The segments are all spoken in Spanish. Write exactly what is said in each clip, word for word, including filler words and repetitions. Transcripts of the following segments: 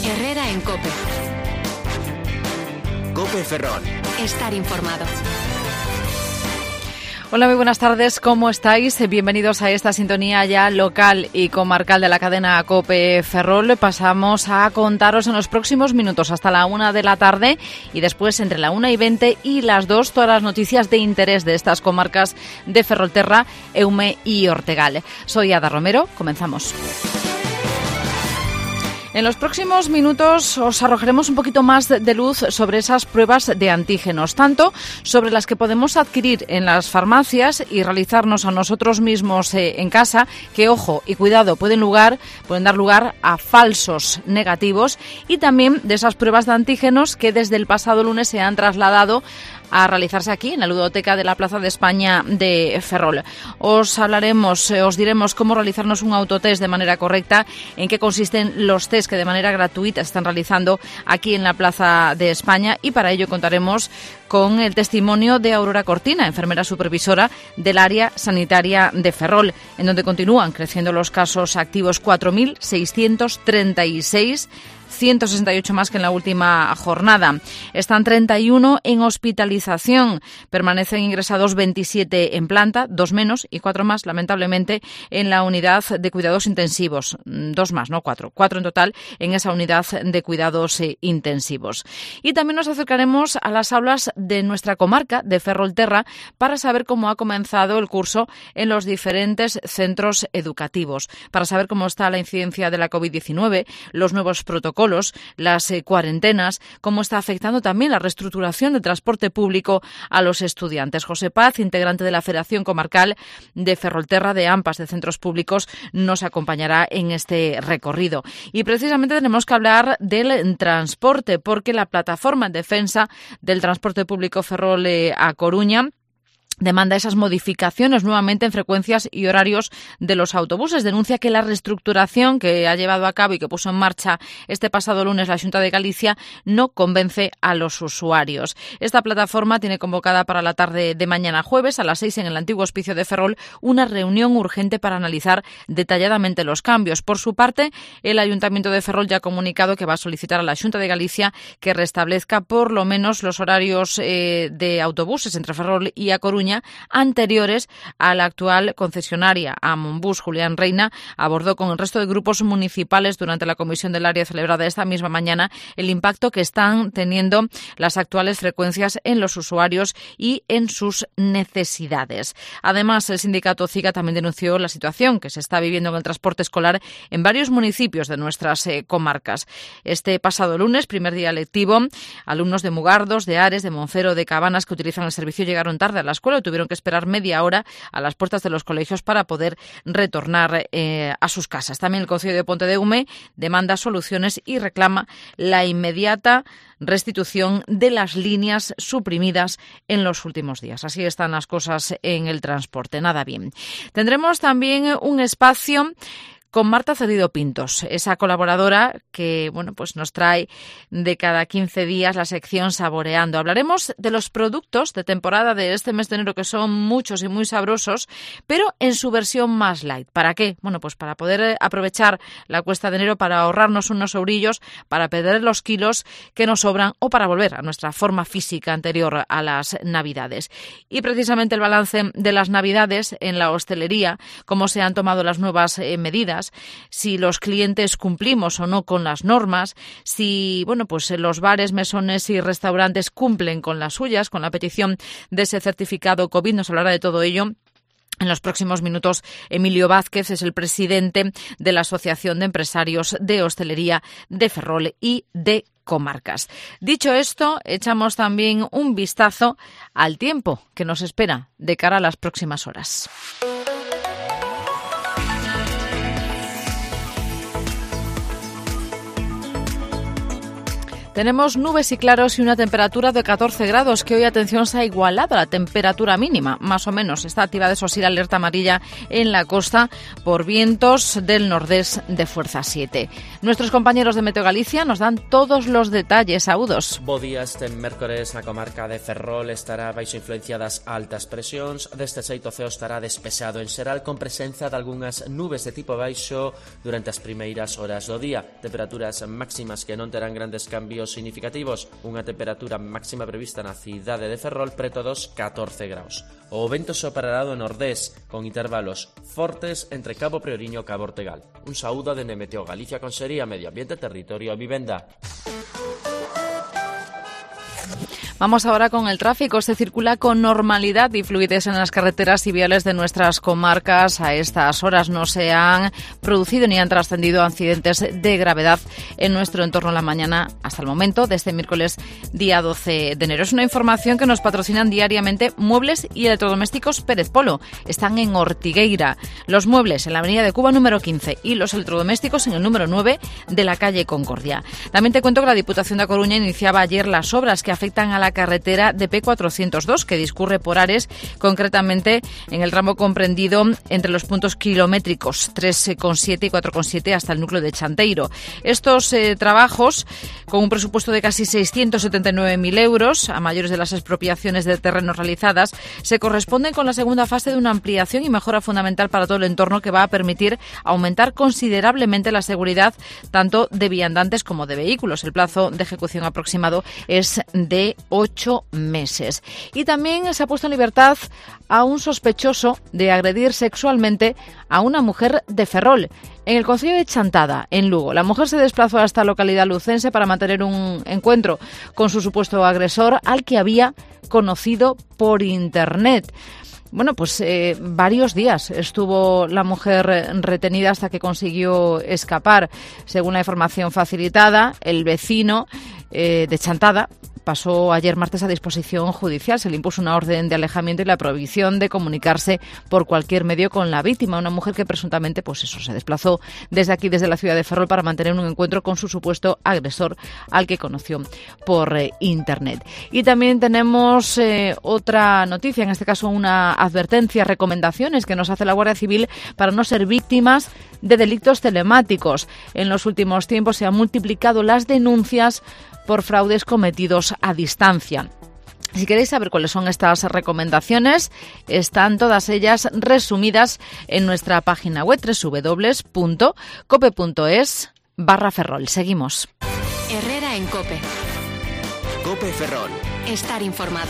Herrera en COPE. COPE Ferrol. Estar informado. Hola, muy buenas tardes, ¿cómo estáis? Bienvenidos a esta sintonía ya local y comarcal de la cadena COPE Ferrol. Pasamos a contaros en los próximos minutos hasta la una de la tarde y después entre la una y veinte y las dos todas las noticias de interés de estas comarcas de Ferrolterra, Eume y Ortegal. Soy Ada Romero, comenzamos. En los próximos minutos os arrojaremos un poquito más de luz sobre esas pruebas de antígenos, tanto sobre las que podemos adquirir en las farmacias y realizarnos a nosotros mismos eh, en casa, que ojo y cuidado, pueden, lugar, pueden dar lugar a falsos negativos, y también de esas pruebas de antígenos que desde el pasado lunes se han trasladado a realizarse aquí en la ludoteca de la Plaza de España de Ferrol. Os hablaremos, eh, os diremos cómo realizarnos un autotest de manera correcta, en qué consisten los test que de manera gratuita están realizando aquí en la Plaza de España, y para ello contaremos con el testimonio de Aurora Cortina, enfermera supervisora del área sanitaria de Ferrol, en donde continúan creciendo los casos activos, cuatro mil seiscientos treinta y seis, ciento sesenta y ocho más que en la última jornada. Están treinta y uno en hospitalización, permanecen ingresados veintisiete en planta, dos menos y cuatro más, lamentablemente, en la unidad de cuidados intensivos. Dos más, no cuatro, cuatro en total en esa unidad de cuidados eh, intensivos. Y también nos acercaremos a las aulas de nuestra comarca de Ferrolterra para saber cómo ha comenzado el curso en los diferentes centros educativos, para saber cómo está la incidencia de la covid diecinueve, los nuevos protocolos, las eh, cuarentenas, cómo está afectando también la reestructuración del transporte público a los estudiantes. José Paz, integrante de la Federación Comarcal de Ferrolterra de AMPAs de Centros Públicos, nos acompañará en este recorrido. Y precisamente tenemos que hablar del transporte, porque la plataforma en defensa del transporte público Ferrol eh, a Coruña demanda esas modificaciones nuevamente en frecuencias y horarios de los autobuses. Denuncia que la reestructuración que ha llevado a cabo y que puso en marcha este pasado lunes la Xunta de Galicia no convence a los usuarios. Esta plataforma tiene convocada para la tarde de mañana jueves a las seis en el antiguo Hospicio de Ferrol una reunión urgente para analizar detalladamente los cambios. Por su parte, el Ayuntamiento de Ferrol ya ha comunicado que va a solicitar a la Xunta de Galicia que restablezca por lo menos los horarios eh, de autobuses entre Ferrol y A Coruña anteriores a la actual concesionaria. Amonbus Julián Reina abordó con el resto de grupos municipales durante la comisión del área celebrada esta misma mañana el impacto que están teniendo las actuales frecuencias en los usuarios y en sus necesidades. Además, el sindicato CIGA también denunció la situación que se está viviendo en el transporte escolar en varios municipios de nuestras eh, comarcas. Este pasado lunes, primer día lectivo, alumnos de Mugardos, de Ares, de Monfero, de Cabanas que utilizan el servicio llegaron tarde a la escuela. Tuvieron que esperar media hora a las puertas de los colegios para poder retornar eh, a sus casas. También el Concello de Pontedeume demanda soluciones y reclama la inmediata restitución de las líneas suprimidas en los últimos días. Así están las cosas en el transporte. Nada bien. Tendremos también un espacio con Marta Cedido Pintos, esa colaboradora que bueno, pues nos trae de cada quince días la sección Saboreando. Hablaremos de los productos de temporada de este mes de enero, que son muchos y muy sabrosos, pero en su versión más light. ¿Para qué? Bueno, pues para poder aprovechar la cuesta de enero, para ahorrarnos unos eurillos, para perder los kilos que nos sobran o para volver a nuestra forma física anterior a las Navidades. Y precisamente el balance de las Navidades en la hostelería, cómo se han tomado las nuevas eh, medidas, si los clientes cumplimos o no con las normas, si bueno, pues los bares, mesones y restaurantes cumplen con las suyas, con la petición de ese certificado COVID. Nos hablará de todo ello en los próximos minutos Emilio Vázquez, es el presidente de la Asociación de Empresarios de Hostelería de Ferrol y de comarcas. Dicho esto, echamos también un vistazo al tiempo que nos espera de cara a las próximas horas. Tenemos nubes y claros y una temperatura de catorce grados, que hoy, atención, se ha igualado a la temperatura mínima, más o menos. Está activada, eso sí, la alerta amarilla en la costa por vientos del nordés de fuerza siete. Nuestros compañeros de Meteo Galicia nos dan todos los detalles. Audos. Bo día, este mércores na comarca de Ferrol estará baixo influencia das altas presións. Deste xeito o ceo estará despexado en xeral, con presenza de algunhas nubes de tipo baixo durante as primeiras horas do día. Temperaturas máximas que non terán grandes cambios significativos. Unha temperatura máxima prevista na cidade de Ferrol preto dos catorce graus. O vento soprará do nordés con intervalos fortes entre Cabo Prioriño e Cabo Ortegal. Un saúdo de Meteo Galicia, Consellería Medio Ambiente, Territorio e Vivenda. Vamos ahora con el tráfico. Se circula con normalidad y fluidez en las carreteras y viales de nuestras comarcas. A estas horas no se han producido ni han trascendido accidentes de gravedad en nuestro entorno la mañana hasta el momento de este miércoles día doce de enero. Es una información que nos patrocinan diariamente Muebles y Electrodomésticos Pérez Polo. Están en Ortigueira. Los muebles en la avenida de Cuba número quince y los electrodomésticos en el número nueve de la calle Concordia. También te cuento que la Diputación de A Coruña iniciaba ayer las obras que afectan a la carretera de P cuatrocientos dos, que discurre por Ares, concretamente en el tramo comprendido entre los puntos kilométricos tres coma siete y cuatro coma siete hasta el núcleo de Chanteiro. Estos eh, trabajos, con un presupuesto de casi seiscientos setenta y nueve mil euros, a mayores de las expropiaciones de terrenos realizadas, se corresponden con la segunda fase de una ampliación y mejora fundamental para todo el entorno, que va a permitir aumentar considerablemente la seguridad tanto de viandantes como de vehículos. El plazo de ejecución aproximado es de ocho meses. Y también se ha puesto en libertad a un sospechoso de agredir sexualmente a una mujer de Ferrol, en el concello de Chantada, en Lugo. La mujer se desplazó a esta localidad lucense para mantener un encuentro con su supuesto agresor, al que había conocido por internet. Bueno, pues eh, varios días estuvo la mujer retenida hasta que consiguió escapar. Según la información facilitada, el vecino eh, de Chantada pasó ayer martes a disposición judicial. Se le impuso una orden de alejamiento y la prohibición de comunicarse por cualquier medio con la víctima, una mujer que presuntamente, pues eso, se desplazó desde aquí, desde la ciudad de Ferrol, para mantener un encuentro con su supuesto agresor, al que conoció por eh, internet. Y también tenemos eh, otra noticia, en este caso una advertencia, recomendaciones que nos hace la Guardia Civil para no ser víctimas de delitos telemáticos. En los últimos tiempos se han multiplicado las denuncias por fraudes cometidos a distancia. Si queréis saber cuáles son estas recomendaciones, están todas ellas resumidas en nuestra página web doble u doble u doble u punto cope punto es barra Ferrol. Seguimos. Herrera en Cope. Cope Ferrol. Estar informado.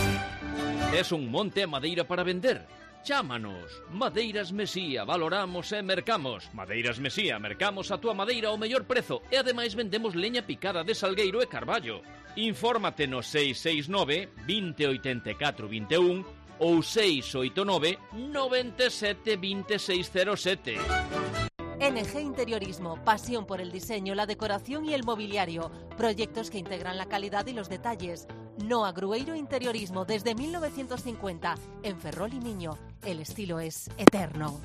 Es un monte a madeira para vender? Chámanos. Madeiras Mesía, valoramos e mercamos. Madeiras Mesía, mercamos a túa madeira ao mellor prezo e ademais vendemos leña picada de salgueiro e carballo. Infórmate no seis seis nove, veinte oitenta e catro vinte e un ou seis oito nove, noventa e sete, vinte e seis cero sete. N G Interiorismo, pasión por el diseño, la decoración y el mobiliario. Proyectos que integran la calidad y los detalles. Noa Grueiro Interiorismo, desde mil novecientos cincuenta, en Ferrol y Miño. El estilo es eterno.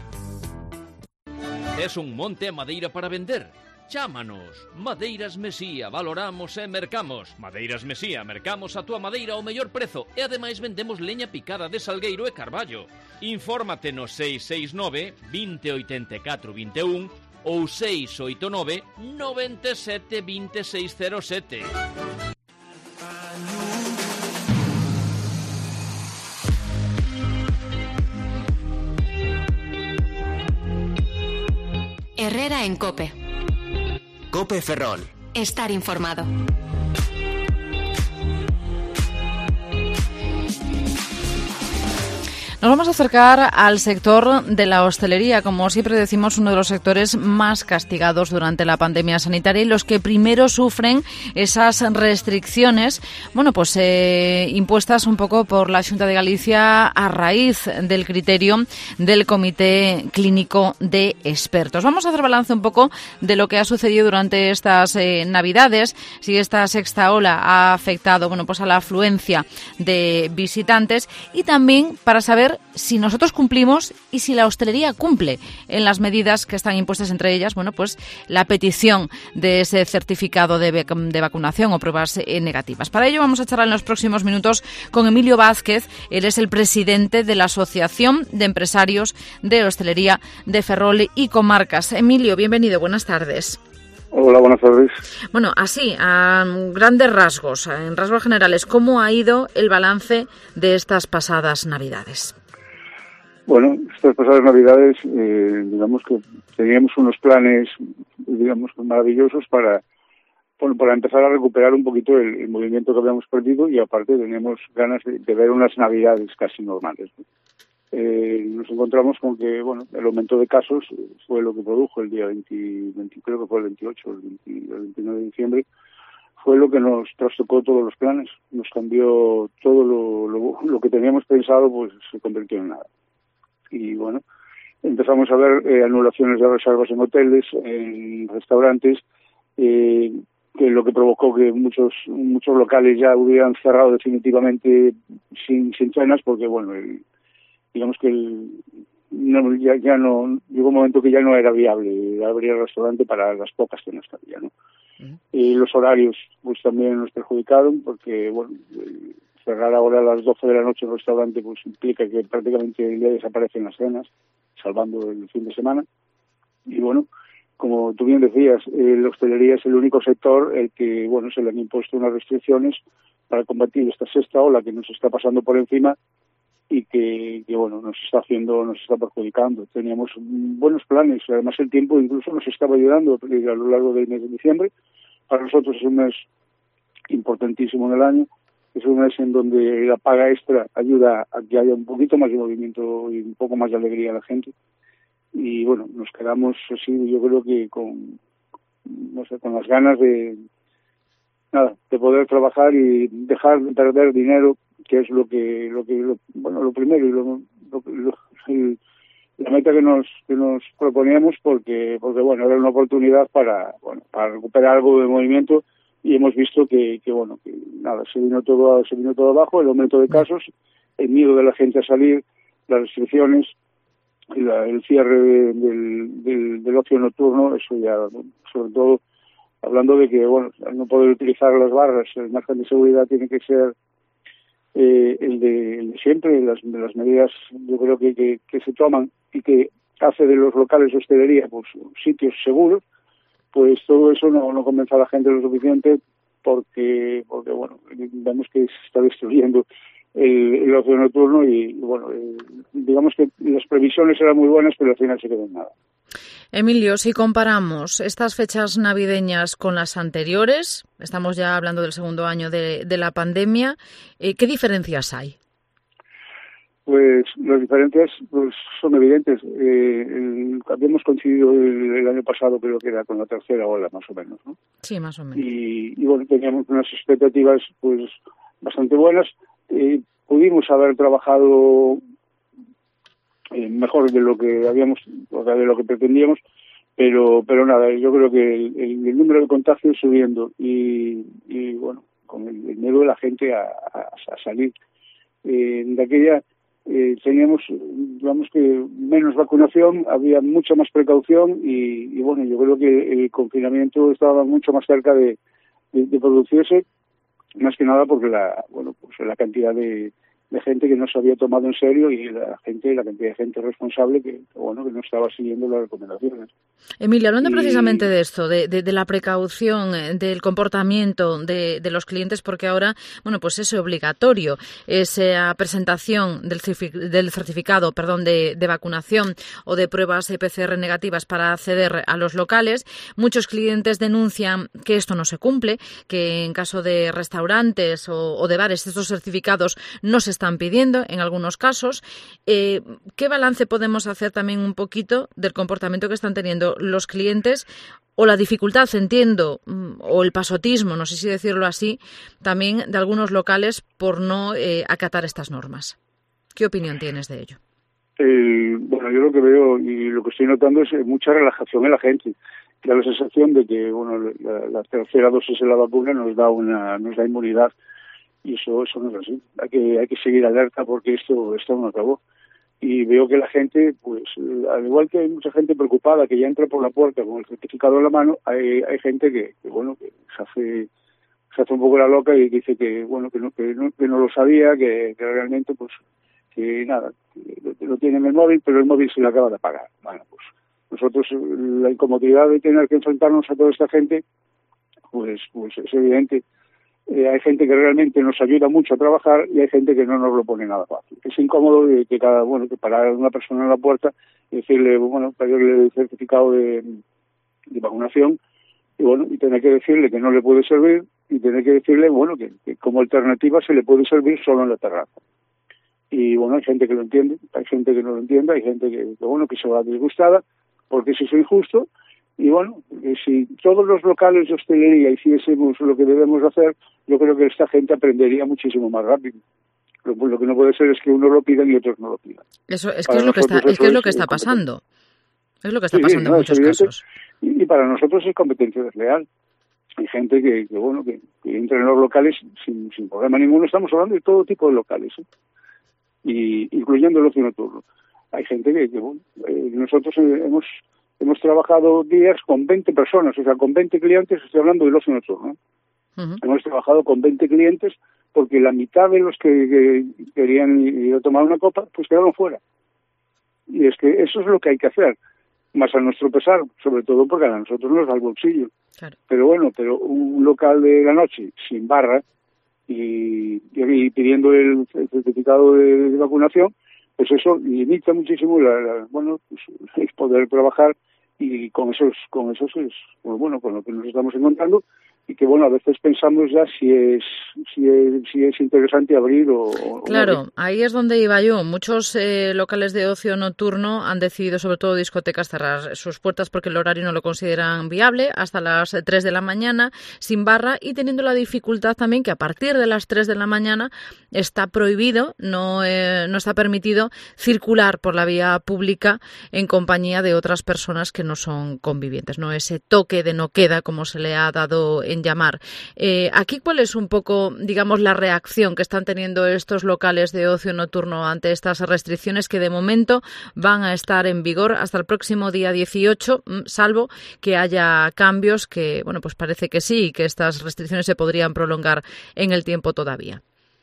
Es un monte a madeira para vender? Chámanos. Madeiras Mesía, valoramos e mercamos. Madeiras Mesía, mercamos a túa madeira ao mellor prezo e ademais vendemos leña picada de salgueiro e carballo. Infórmate no seis seis nove, veinte oitenta e catro vinte e un ou seis oito nove, noventa e sete, vinte e seis cero sete. Herrera en Cope. Cope Ferrol. Estar informado. Nos vamos a acercar al sector de la hostelería, como siempre decimos, uno de los sectores más castigados durante la pandemia sanitaria y los que primero sufren esas restricciones, bueno, pues eh, impuestas un poco por la Xunta de Galicia a raíz del criterio del Comité Clínico de Expertos. Vamos a hacer balance un poco de lo que ha sucedido durante estas eh, Navidades, si esta sexta ola ha afectado, bueno, pues a la afluencia de visitantes, y también para saber ver si nosotros cumplimos y si la hostelería cumple en las medidas que están impuestas, entre ellas, bueno, pues la petición de ese certificado de, de vacunación o pruebas eh, negativas. Para ello vamos a charlar en los próximos minutos con Emilio Vázquez. Él es el presidente de la Asociación de Empresarios de Hostelería de Ferrol y Comarcas. Emilio, bienvenido, buenas tardes. Hola, buenas tardes. Bueno, así, a grandes rasgos, en rasgos generales, ¿cómo ha ido el balance de estas pasadas Navidades? Bueno, estas pasadas Navidades, eh, digamos que teníamos unos planes, digamos, maravillosos para, bueno, para empezar a recuperar un poquito el, el movimiento que habíamos perdido, y aparte teníamos ganas de, de ver unas Navidades casi normales, ¿no? Eh, nos encontramos con que, bueno, el aumento de casos fue lo que produjo el día veinte, veinte creo que fue el veintiocho, el, veinte, el veintinueve de diciembre, fue lo que nos trastocó todos los planes, nos cambió todo lo, lo, lo que teníamos pensado, pues se convirtió en nada. Y bueno, empezamos a ver eh, anulaciones de reservas en hoteles, en restaurantes, eh, que lo que provocó que muchos muchos locales ya hubieran cerrado definitivamente sin, sin cenas, porque bueno, el digamos que el, no, ya, ya no llegó un momento que ya no era viable abrir el restaurante para las pocas cenas que había, ¿no? Uh-huh. Y los horarios pues también nos perjudicaron, porque bueno, cerrar ahora a las doce de la noche el restaurante pues implica que prácticamente el día desaparecen las cenas, salvando el fin de semana. Y bueno, como tú bien decías, eh, la hostelería es el único sector el que bueno se le han impuesto unas restricciones para combatir esta sexta ola que nos está pasando por encima y que, que bueno nos está haciendo, nos está perjudicando. Teníamos buenos planes, además el tiempo incluso nos estaba ayudando a lo largo del mes de diciembre. Para nosotros es un mes importantísimo en el año, es un mes en donde la paga extra ayuda a que haya un poquito más de movimiento y un poco más de alegría a la gente. Y bueno, nos quedamos así, yo creo que con, no sé, con las ganas de nada, de poder trabajar y dejar de perder dinero, que es lo que, lo que, lo, bueno, lo primero y lo, lo, lo el, la meta que nos, que nos proponíamos, porque, porque bueno, era una oportunidad para, bueno, para recuperar algo de movimiento, y hemos visto que, que bueno, que nada, se vino todo, se vino todo abajo, el aumento de casos, el miedo de la gente a salir, las restricciones, y la, el cierre de, del, del, del ocio nocturno, eso ya, sobre todo, hablando de que, bueno, al no poder utilizar las barras, el margen de seguridad tiene que ser eh, el, de, el de siempre, las, de las medidas, yo creo que, que, que se toman y que hace de los locales de hostelería pues sitios seguros, pues todo eso no, no convence a la gente lo suficiente, porque, porque bueno, vemos que se está destruyendo el, el ocio nocturno y, bueno, eh, digamos que las previsiones eran muy buenas, pero al final se quedó en nada. Emilio, si comparamos estas fechas navideñas con las anteriores, estamos ya hablando del segundo año de, de la pandemia, eh, ¿qué diferencias hay? Pues las diferencias pues son evidentes. Eh, el, habíamos coincidido el, el año pasado, creo que era con la tercera ola, más o menos, ¿no? Sí, más o menos. Y, y bueno, teníamos unas expectativas pues bastante buenas. Eh, pudimos haber trabajado eh, mejor de lo que habíamos, o sea, de lo que pretendíamos, pero pero nada, yo creo que el, el, el número de contagios subiendo y, y bueno, con el, el miedo de la gente a, a, a salir eh, de aquella. Eh, teníamos, digamos que menos vacunación, había mucha más precaución y, y bueno, yo creo que el confinamiento estaba mucho más cerca de, de, de producirse, más que nada porque la, bueno, pues la cantidad de, de gente que no se había tomado en serio y la gente, la cantidad de gente responsable que, bueno, que no estaba siguiendo las recomendaciones. Emilio, hablando y... precisamente de esto, de, de, de la precaución, del comportamiento de, de los clientes, porque ahora, bueno, pues es obligatorio esa presentación del, del certificado, perdón, de, de vacunación o de pruebas P C R negativas para acceder a los locales. Muchos clientes denuncian que esto no se cumple, que en caso de restaurantes o, o de bares estos certificados no se están pidiendo en algunos casos. Eh, ¿Qué balance podemos hacer también un poquito del comportamiento que están teniendo los clientes o la dificultad, entiendo, o el pasotismo, no sé si decirlo así, también de algunos locales por no eh, acatar estas normas? ¿Qué opinión tienes de ello? Eh, bueno, yo lo que veo y lo que estoy notando es mucha relajación en la gente. Da la sensación de que bueno, la, la tercera dosis de la vacuna nos da una nos da inmunidad. Y eso, eso no es así. Hay que, hay que seguir alerta porque esto, esto no acabó. y veo que la gente, pues, al igual que hay mucha gente preocupada que ya entra por la puerta con el certificado en la mano, hay, hay gente que, que, bueno, que se hace, se hace un poco la loca y dice que, bueno, que no, que no, que no lo sabía, que, que realmente, pues, que nada, que lo, lo tiene en el móvil, pero el móvil se le acaba de apagar. Bueno, pues, nosotros, la incomodidad de tener que enfrentarnos a toda esta gente, pues, pues es evidente. Eh, hay gente que realmente nos ayuda mucho a trabajar y hay gente que no nos lo pone nada fácil. Es incómodo de que cada, bueno, que parar una persona en la puerta y decirle, bueno, pedirle el certificado de, de vacunación y bueno, y tener que decirle que no le puede servir y tener que decirle, bueno, que, que como alternativa se le puede servir solo en la terraza. Y bueno, hay gente que lo entiende, hay gente que no lo entiende, hay gente que, que bueno, que se va disgustada porque eso es injusto. Y bueno, si todos los locales de hostelería hiciésemos lo que debemos hacer, yo creo que esta gente aprendería muchísimo más rápido. Lo, lo que no puede ser es que unos lo pidan y otros no lo pidan. Eso es que es lo que está, es que es lo que está pasando. Es lo que está sí, pasando no, en muchos casos. Y, y para nosotros es competencia desleal. Hay gente que, que bueno, que, que entra en los locales sin, sin problema ninguno. Estamos hablando de todo tipo de locales, ¿eh? Y incluyendo el ocio nocturno. Hay gente que, que bueno, eh, nosotros hemos hemos trabajado días con veinte personas, o sea, con veinte clientes, estoy hablando del ocio nocturno. Uh-huh. Hemos trabajado con veinte clientes porque la mitad de los que, que querían ir a tomar una copa, pues quedaron fuera. Y es que eso es lo que hay que hacer, más a nuestro pesar, sobre todo porque a nosotros nos da el bolsillo. Claro. Pero bueno, pero un local de la noche sin barra y, y pidiendo el, el certificado de, de vacunación, pues eso limita muchísimo la, la, bueno, pues, es poder trabajar y con esos, con esos es, bueno, con lo que nos estamos encontrando y que bueno, a veces pensamos ya si es, si es, si es interesante abrir o, claro, o no. Ahí es donde iba yo. Muchos eh, locales de ocio nocturno han decidido, sobre todo discotecas, cerrar sus puertas porque el horario no lo consideran viable hasta las tres de la mañana, sin barra y teniendo la dificultad también que a partir de las tres de la mañana está prohibido, no, eh, no está permitido circular por la vía pública en compañía de otras personas que no son convivientes, no ese toque de no queda como se le ha dado en llamar. Eh, aquí, ¿cuál es un poco, digamos, la reacción que están teniendo estos locales de ocio nocturno ante estas restricciones que de momento van a estar en vigor hasta el próximo día dieciocho, salvo que haya cambios que, bueno, pues parece que sí, y que estas restricciones se podrían prolongar en el tiempo todavía?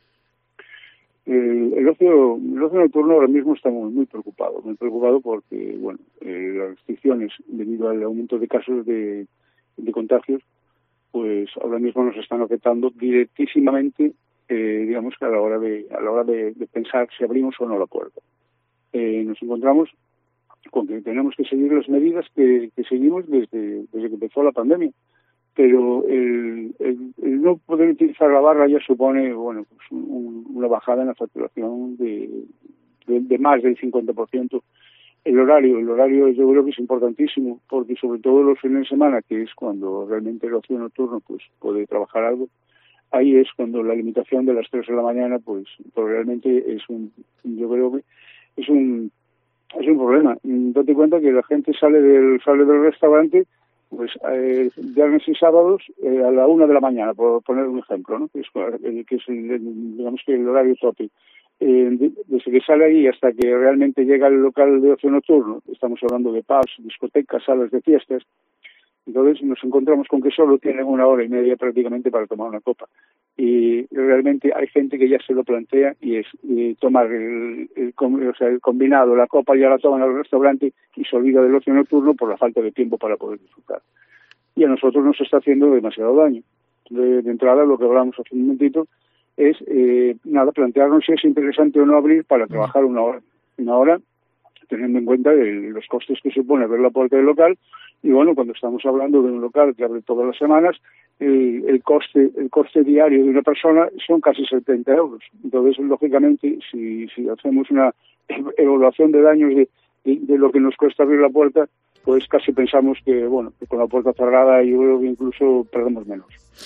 El, el, ocio, el ocio nocturno ahora mismo está muy, muy preocupado, muy preocupado porque, bueno, eh, las restricciones debido al aumento de casos de, de contagios, pues ahora mismo nos están afectando directísimamente, eh, digamos que a la hora de a la hora de, de pensar si abrimos o no la puerta. Eh, nos encontramos con que tenemos que seguir las medidas que, que seguimos desde, desde que empezó la pandemia, pero el, el, el no poder utilizar la barra ya supone, bueno, pues un, una bajada en la facturación de, de, de más del cincuenta por ciento. El horario, el horario yo creo que es importantísimo, porque sobre todo los fines de semana, que es cuando realmente el ocio nocturno pues puede trabajar algo, ahí es cuando la limitación de las tres de la mañana, pues, pues realmente es un, yo creo que es un es un problema. Date cuenta que la gente sale del sale del restaurante, pues eh, viernes y sábados eh, a la una de la mañana, por poner un ejemplo, ¿no? Que es, que es el, digamos que el horario tope. Eh, desde que sale ahí hasta que realmente llega al local de ocio nocturno, estamos hablando de pubs, discotecas, salas de fiestas, entonces nos encontramos con que solo tienen una hora y media prácticamente para tomar una copa. Y realmente hay gente que ya se lo plantea y es y tomar el, el, o sea, el combinado, la copa ya la toman al restaurante y se olvida del ocio nocturno por la falta de tiempo para poder disfrutar. Y a nosotros nos está haciendo demasiado daño. De, de entrada, lo que hablamos hace un momentito, es, eh, nada, plantearnos si es interesante o no abrir para trabajar una hora. Una hora, teniendo en cuenta el, los costes que supone abrir la puerta del local. Y bueno, cuando estamos hablando de un local que abre todas las semanas, el, el coste el coste diario de una persona son casi setenta euros. Entonces, lógicamente, si, si hacemos una evaluación de daños de, de, de lo que nos cuesta abrir la puerta, pues casi pensamos que, bueno, que con la puerta cerrada yo creo que incluso perdemos menos.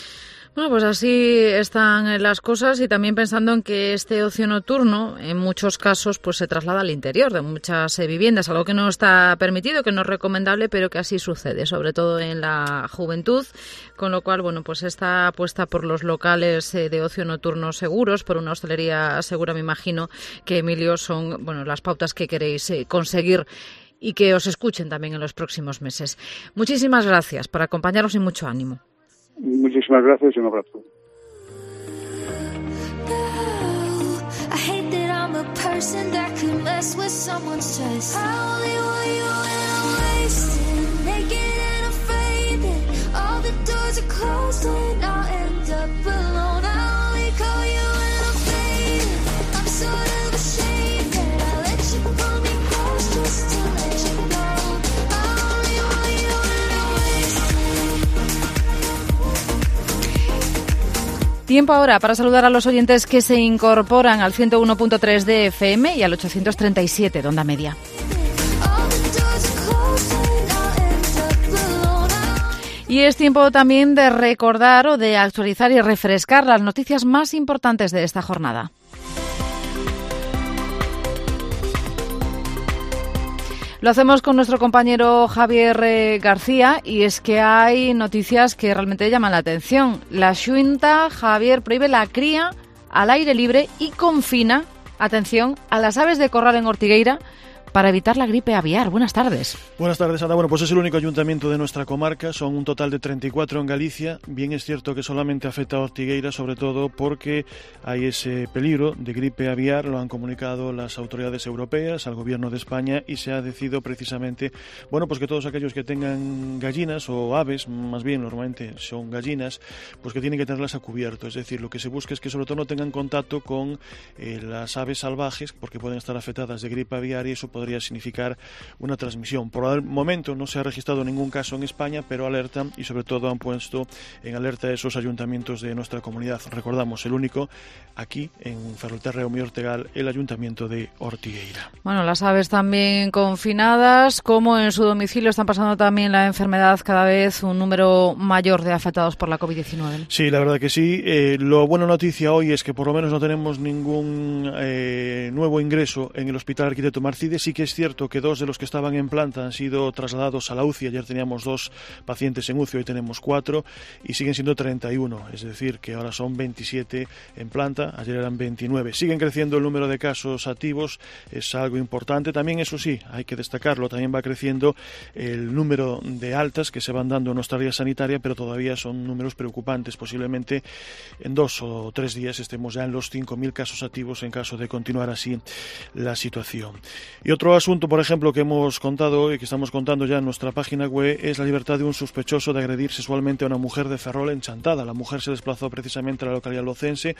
Bueno, pues así están las cosas y también pensando en que este ocio nocturno en muchos casos pues se traslada al interior de muchas eh, viviendas, algo que no está permitido, que no es recomendable, pero que así sucede, sobre todo en la juventud, con lo cual, bueno, pues esta apuesta por los locales eh, de ocio nocturno seguros, por una hostelería segura, me imagino que, Emilio, son, bueno, las pautas que queréis eh, conseguir y que os escuchen también en los próximos meses. Muchísimas gracias por acompañarnos y mucho ánimo. Muchísimas gracias y un abrazo. Tiempo ahora para saludar a los oyentes que se incorporan al ciento uno punto tres de F M y al ochocientos treinta y siete de Onda Media. Y es tiempo también de recordar o de actualizar y refrescar las noticias más importantes de esta jornada. Lo hacemos con nuestro compañero Javier García y es que hay noticias que realmente llaman la atención. La Xunta, Javier, prohíbe la cría al aire libre y confina, atención, a las aves de corral en Ortigueira para evitar la gripe aviar. Buenas tardes. Buenas tardes, Ana. Bueno, pues es el único ayuntamiento de nuestra comarca, son un total de treinta y cuatro en Galicia. Bien es cierto que solamente afecta a Ortigueira, sobre todo porque hay ese peligro de gripe aviar, lo han comunicado las autoridades europeas al gobierno de España y se ha decidido precisamente, bueno, pues que todos aquellos que tengan gallinas o aves, más bien normalmente son gallinas, pues que tienen que tenerlas a cubierto. Es decir, lo que se busca es que sobre todo no tengan contacto con eh, las aves salvajes porque pueden estar afectadas de gripe aviar y eso podría significar una transmisión. Por el momento no se ha registrado ningún caso en España, pero alertan y sobre todo han puesto en alerta a esos ayuntamientos de nuestra comunidad. Recordamos, el único aquí en Ferrolterra y Ortegal, el ayuntamiento de Ortigueira. Bueno, las aves también confinadas, como en su domicilio están pasando también la enfermedad, cada vez un número mayor de afectados por la covid diecinueve. Sí, la verdad que sí. Eh, lo buena noticia hoy es que por lo menos no tenemos ningún eh, nuevo ingreso en el Hospital Arquitecto Marcides. Sí que es cierto que dos de los que estaban en planta han sido trasladados a la U C I. Ayer teníamos dos pacientes en U C I, hoy tenemos cuatro y siguen siendo treinta y uno, es decir, que ahora son veintisiete en planta, ayer eran veintinueve. Siguen creciendo el número de casos activos, es algo importante. También, eso sí, hay que destacarlo, también va creciendo el número de altas que se van dando en nuestra área sanitaria, pero todavía son números preocupantes. Posiblemente en dos o tres días estemos ya en los cinco mil casos activos en caso de continuar así la situación. Y otro asunto, por ejemplo, que hemos contado y que estamos contando ya en nuestra página web es la libertad de un sospechoso de agredir sexualmente a una mujer de Ferrol en Chantada. La mujer se desplazó precisamente a la localidad locense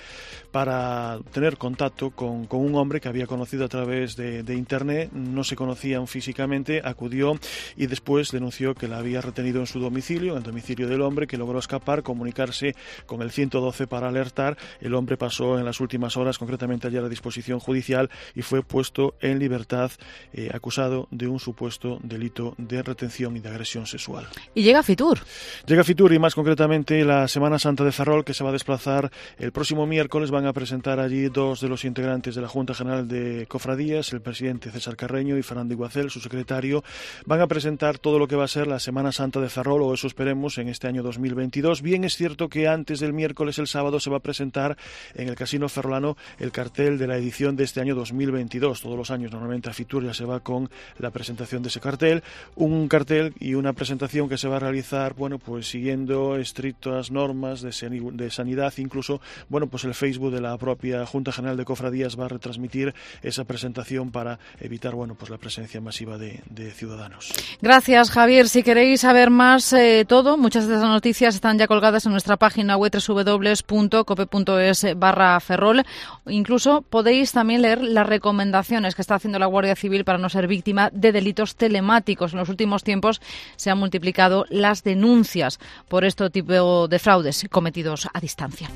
para tener contacto con, con un hombre que había conocido a través de, de internet, no se conocían físicamente, acudió y después denunció que la había retenido en su domicilio, en el domicilio del hombre, que logró escapar, comunicarse con el ciento doce para alertar. El hombre pasó en las últimas horas, concretamente ayer, a disposición judicial y fue puesto en libertad eh, acusado de un supuesto delito de retención y de agresión sexual. Y llega Fitur. Llega Fitur y más concretamente la Semana Santa de Ferrol, que se va a desplazar el próximo miércoles. Van a presentar allí dos de los integrantes de la Junta General de Cofradías, el presidente César Carreño y Fernando Iguacel, su secretario. Van a presentar todo lo que va a ser la Semana Santa de Ferrol, o eso esperemos, en este año dos mil veintidós. Bien es cierto que antes del miércoles, el sábado, se va a presentar en el Casino Ferrolano el cartel de la edición de este año dos mil veintidós. Todos los años normalmente a Fitur ya se va con la presentación de ese cartel, un cartel y una presentación que se va a realizar, bueno, pues siguiendo estrictas normas de, de sanidad. Incluso, bueno, pues el Facebook de la propia Junta General de Cofradías va a retransmitir esa presentación para evitar, bueno, pues la presencia masiva de, de ciudadanos. Gracias, Javier. Si queréis saber más eh, todo, muchas de esas noticias están ya colgadas en nuestra página web doble u doble u doble u punto cope punto es barra ferrol. Incluso podéis también leer las recomendaciones que está haciendo la Guardia Civil para no ser víctima de delitos telemáticos. En los últimos tiempos se han multiplicado las denuncias por este tipo de fraudes cometidos a distancia.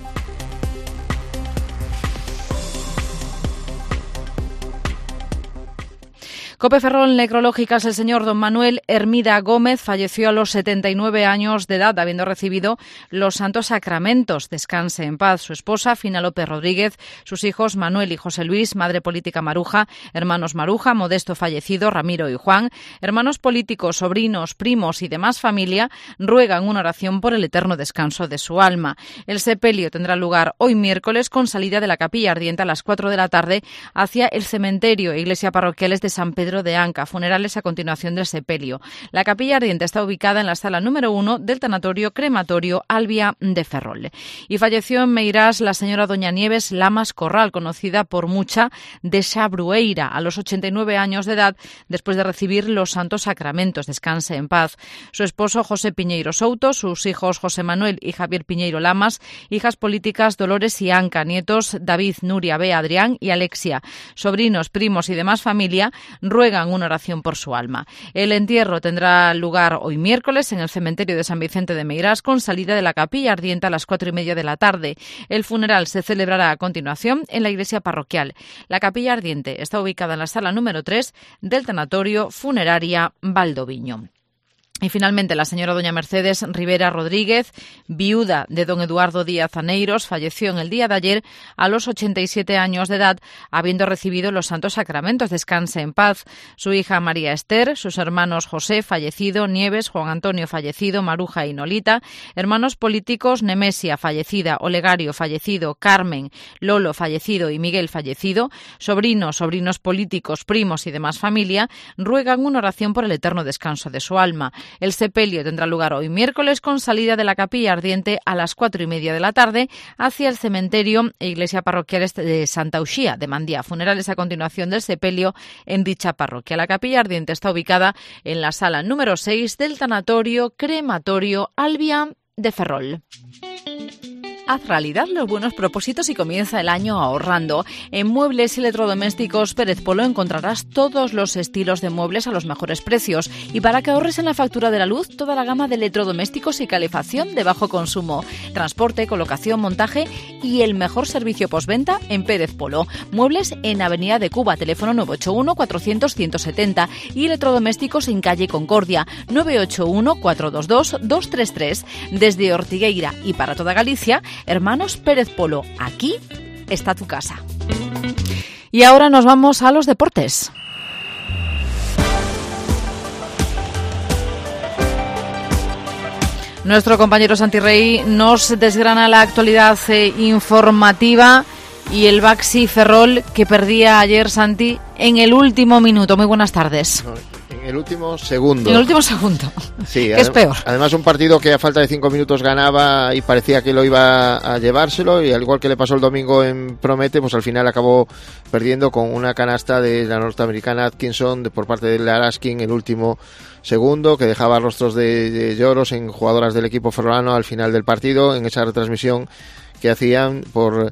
Cope Ferrol, necrológicas. El señor don Manuel Hermida Gómez falleció a los setenta y nueve años de edad, habiendo recibido los santos sacramentos. Descanse en paz. Su esposa, Fina López Rodríguez, sus hijos Manuel y José Luis, madre política Maruja, hermanos Maruja, Modesto fallecido, Ramiro y Juan, hermanos políticos, sobrinos, primos y demás familia, ruegan una oración por el eterno descanso de su alma. El sepelio tendrá lugar hoy miércoles con salida de la capilla ardiente a las cuatro de la tarde hacia el cementerio e iglesia parroquiales de San Pedro de Anca, funerales a continuación del sepelio. La capilla ardiente está ubicada en la sala número uno del tanatorio crematorio Albia de Ferrol. Y falleció en Meirás la señora doña Nieves Lamas Corral, conocida por mucha de Xabrueira, a los ochenta y nueve años de edad, después de recibir los santos sacramentos. Descanse en paz. Su esposo José Piñeiro Souto, sus hijos José Manuel y Javier Piñeiro Lamas, hijas políticas Dolores y Anca, nietos David, Nuria, Bea, Adrián y Alexia, sobrinos, primos y demás familia, ruegan una oración por su alma. El entierro tendrá lugar hoy miércoles en el cementerio de San Vicente de Meirás con salida de la capilla ardiente a las cuatro y media de la tarde. El funeral se celebrará a continuación en la iglesia parroquial. La capilla ardiente está ubicada en la sala número tres del tanatorio funeraria Valdoviño. Y finalmente la señora doña Mercedes Rivera Rodríguez, viuda de don Eduardo Díaz Aneiros, falleció en el día de ayer a los ochenta y siete años de edad, habiendo recibido los santos sacramentos. Descanse en paz. Su hija María Esther, sus hermanos José, fallecido, Nieves, Juan Antonio, fallecido, Maruja y Nolita, hermanos políticos Nemesia, fallecida, Olegario, fallecido, Carmen, Lolo, fallecido y Miguel, fallecido, sobrinos, sobrinos políticos, primos y demás familia, ruegan una oración por el eterno descanso de su alma. El sepelio tendrá lugar hoy miércoles con salida de la capilla ardiente a las cuatro y media de la tarde hacia el cementerio e iglesia parroquial de Santa Uxía de Mandía. Funerales a continuación del sepelio en dicha parroquia. La capilla ardiente está ubicada en la sala número seis del tanatorio crematorio Albia de Ferrol. Haz realidad los buenos propósitos y comienza el año ahorrando. En Muebles y Electrodomésticos Pérez Polo encontrarás todos los estilos de muebles a los mejores precios. Y para que ahorres en la factura de la luz, toda la gama de electrodomésticos y calefacción de bajo consumo. Transporte, colocación, montaje y el mejor servicio postventa en Pérez Polo. Muebles en Avenida de Cuba, teléfono nueve ocho uno, cuatrocientos, ciento setenta. Y electrodomésticos en calle Concordia, nueve ocho uno, cuatro dos dos, dos tres tres. Desde Ortigueira y para toda Galicia, Hermanos Pérez Polo, aquí está tu casa. Y ahora nos vamos a los deportes. Nuestro compañero Santi Rey nos desgrana la actualidad eh, informativa y el Baxi Ferrol que perdía ayer, Santi, en el último minuto. Muy buenas tardes. En el último segundo. En el último segundo. Sí, que es peor. Además, un partido que a falta de cinco minutos ganaba y parecía que lo iba a llevárselo, y al igual que le pasó el domingo en Promete, pues al final acabó perdiendo con una canasta de la norteamericana Atkinson de, por parte de Laraskin el último segundo, que dejaba rostros de, de lloros en jugadoras del equipo ferrolano al final del partido, en esa retransmisión que hacían por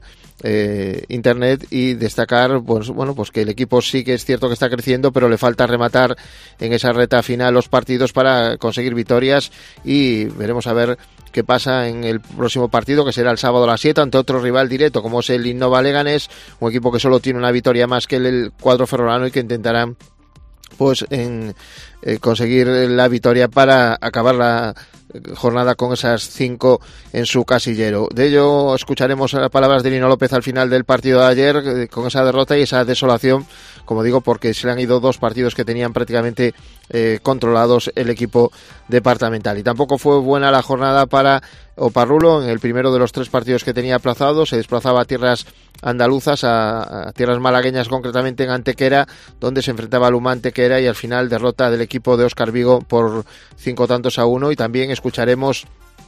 Eh, internet. Y destacar pues bueno pues que el equipo sí que es cierto que está creciendo, pero le falta rematar en esa reta final los partidos para conseguir victorias, y veremos a ver qué pasa en el próximo partido, que será el sábado a las siete ante otro rival directo como es el Innova Leganés, un equipo que solo tiene una victoria más que el, el cuadro ferrolano y que intentarán pues en eh, conseguir la victoria para acabar la jornada con esas cinco en su casillero. De ello escucharemos las palabras de Lino López al final del partido de ayer, eh, con esa derrota y esa desolación, como digo, porque se le han ido dos partidos que tenían prácticamente eh, controlados el equipo departamental. Y tampoco fue buena la jornada para Oparrulo. En el primero de los tres partidos que tenía aplazados se desplazaba a tierras andaluzas, a, a tierras malagueñas, concretamente en Antequera, donde se enfrentaba al Humán Antequera, y al final derrota del equipo de Óscar Vigo por cinco tantos a uno. Y también escucharemos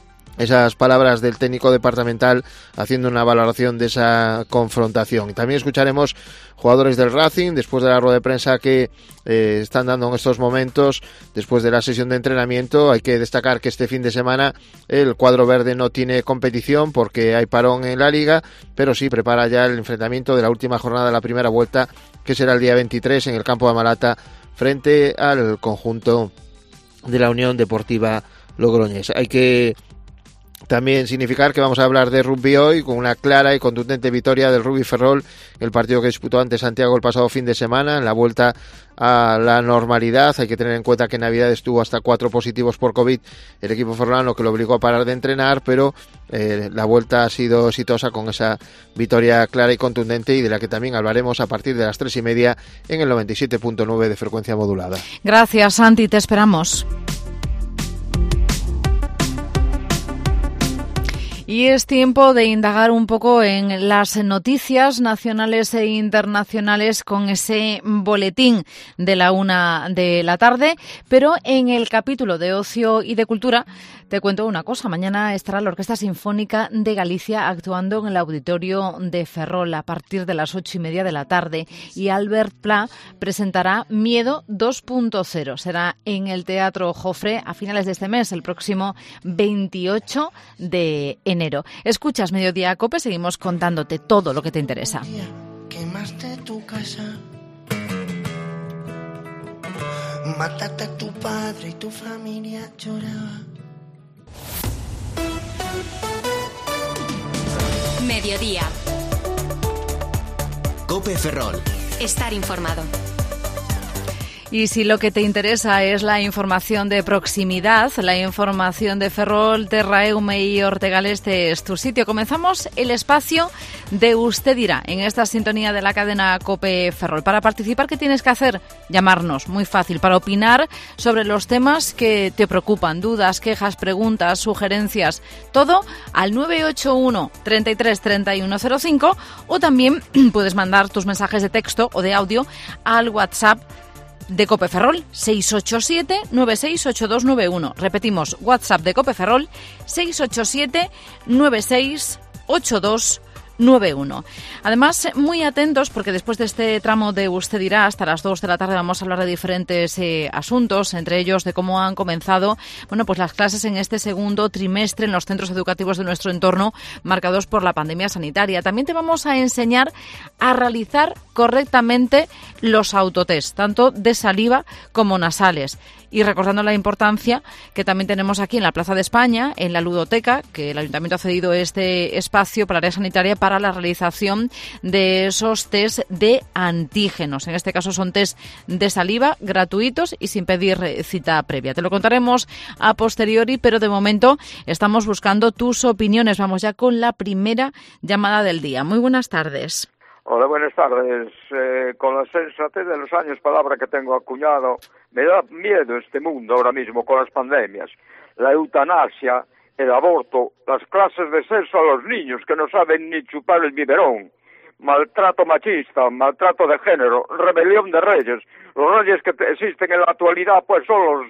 esas palabras del técnico departamental haciendo una valoración de esa confrontación. Y también escucharemos jugadores del Racing después de la rueda de prensa que eh, están dando en estos momentos después de la sesión de entrenamiento. Hay que destacar que este fin de semana el cuadro verde no tiene competición porque hay parón en la liga, pero sí prepara ya el enfrentamiento de la última jornada de la primera vuelta, que será el día veintitrés en el campo de Amalata frente al conjunto de la Unión Deportiva Logroñés. Hay que también significar que vamos a hablar de rugby hoy con una clara y contundente victoria del Rugby Ferrol, el partido que disputó ante Santiago el pasado fin de semana en la vuelta a la normalidad. Hay que tener en cuenta que en Navidad estuvo hasta cuatro positivos por COVID el equipo ferrolano, que lo obligó a parar de entrenar, pero eh, la vuelta ha sido exitosa con esa victoria clara y contundente, y de la que también hablaremos a partir de las tres y media en el noventa y siete punto nueve de frecuencia modulada. Gracias, Santi, te esperamos. Y es tiempo de indagar un poco en las noticias nacionales e internacionales con ese boletín de la una de la tarde, pero en el capítulo de ocio y de cultura te cuento una cosa. Mañana estará la Orquesta Sinfónica de Galicia actuando en el auditorio de Ferrol a partir de las ocho y media de la tarde, y Albert Pla presentará Miedo dos punto cero. Será en el Teatro Jofre a finales de este mes, el próximo veintiocho de enero. Escuchas Mediodía Cope, seguimos contándote todo lo que te interesa. Quemaste tu casa, mataste a tu padre y tu familia lloraba. Mediodía. Cope Ferrol. Estar informado. Y si lo que te interesa es la información de proximidad, la información de Ferrol, Terraeume y Ortegal, este es tu sitio. Comenzamos el espacio de Usted dirá en esta sintonía de la cadena COPE Ferrol. Para participar, ¿qué tienes que hacer? Llamarnos, muy fácil, para opinar sobre los temas que te preocupan, dudas, quejas, preguntas, sugerencias, todo al nueve ocho uno, treinta y tres, treinta y uno cero cinco, o también puedes mandar tus mensajes de texto o de audio al WhatsApp de Cope Ferrol, seis ocho siete, nueve seis ocho dos nueve uno. Repetimos, WhatsApp de Cope Ferrol, seis ocho siete, nueve seis ocho dos nueve uno. Además, muy atentos, porque después de este tramo de Usted dirá, hasta las dos de la tarde vamos a hablar de diferentes eh, asuntos, entre ellos de cómo han comenzado bueno, pues las clases en este segundo trimestre en los centros educativos de nuestro entorno marcados por la pandemia sanitaria. También te vamos a enseñar a realizar correctamente los autotest, tanto de saliva como nasales. Y recordando la importancia que también tenemos aquí en la Plaza de España, en la ludoteca, que el Ayuntamiento ha cedido este espacio para la área sanitaria para la realización de esos test de antígenos. En este caso son test de saliva gratuitos y sin pedir cita previa. Te lo contaremos a posteriori, pero de momento estamos buscando tus opiniones. Vamos ya con la primera llamada del día. Muy buenas tardes. Hola, buenas tardes. Eh, con la sensatez de los años, palabra que tengo acuñado, me da miedo este mundo ahora mismo con las pandemias. La eutanasia, el aborto, las clases de sexo a los niños que no saben ni chupar el biberón, maltrato machista, maltrato de género, rebelión de reyes. Los reyes que existen en la actualidad pues son los,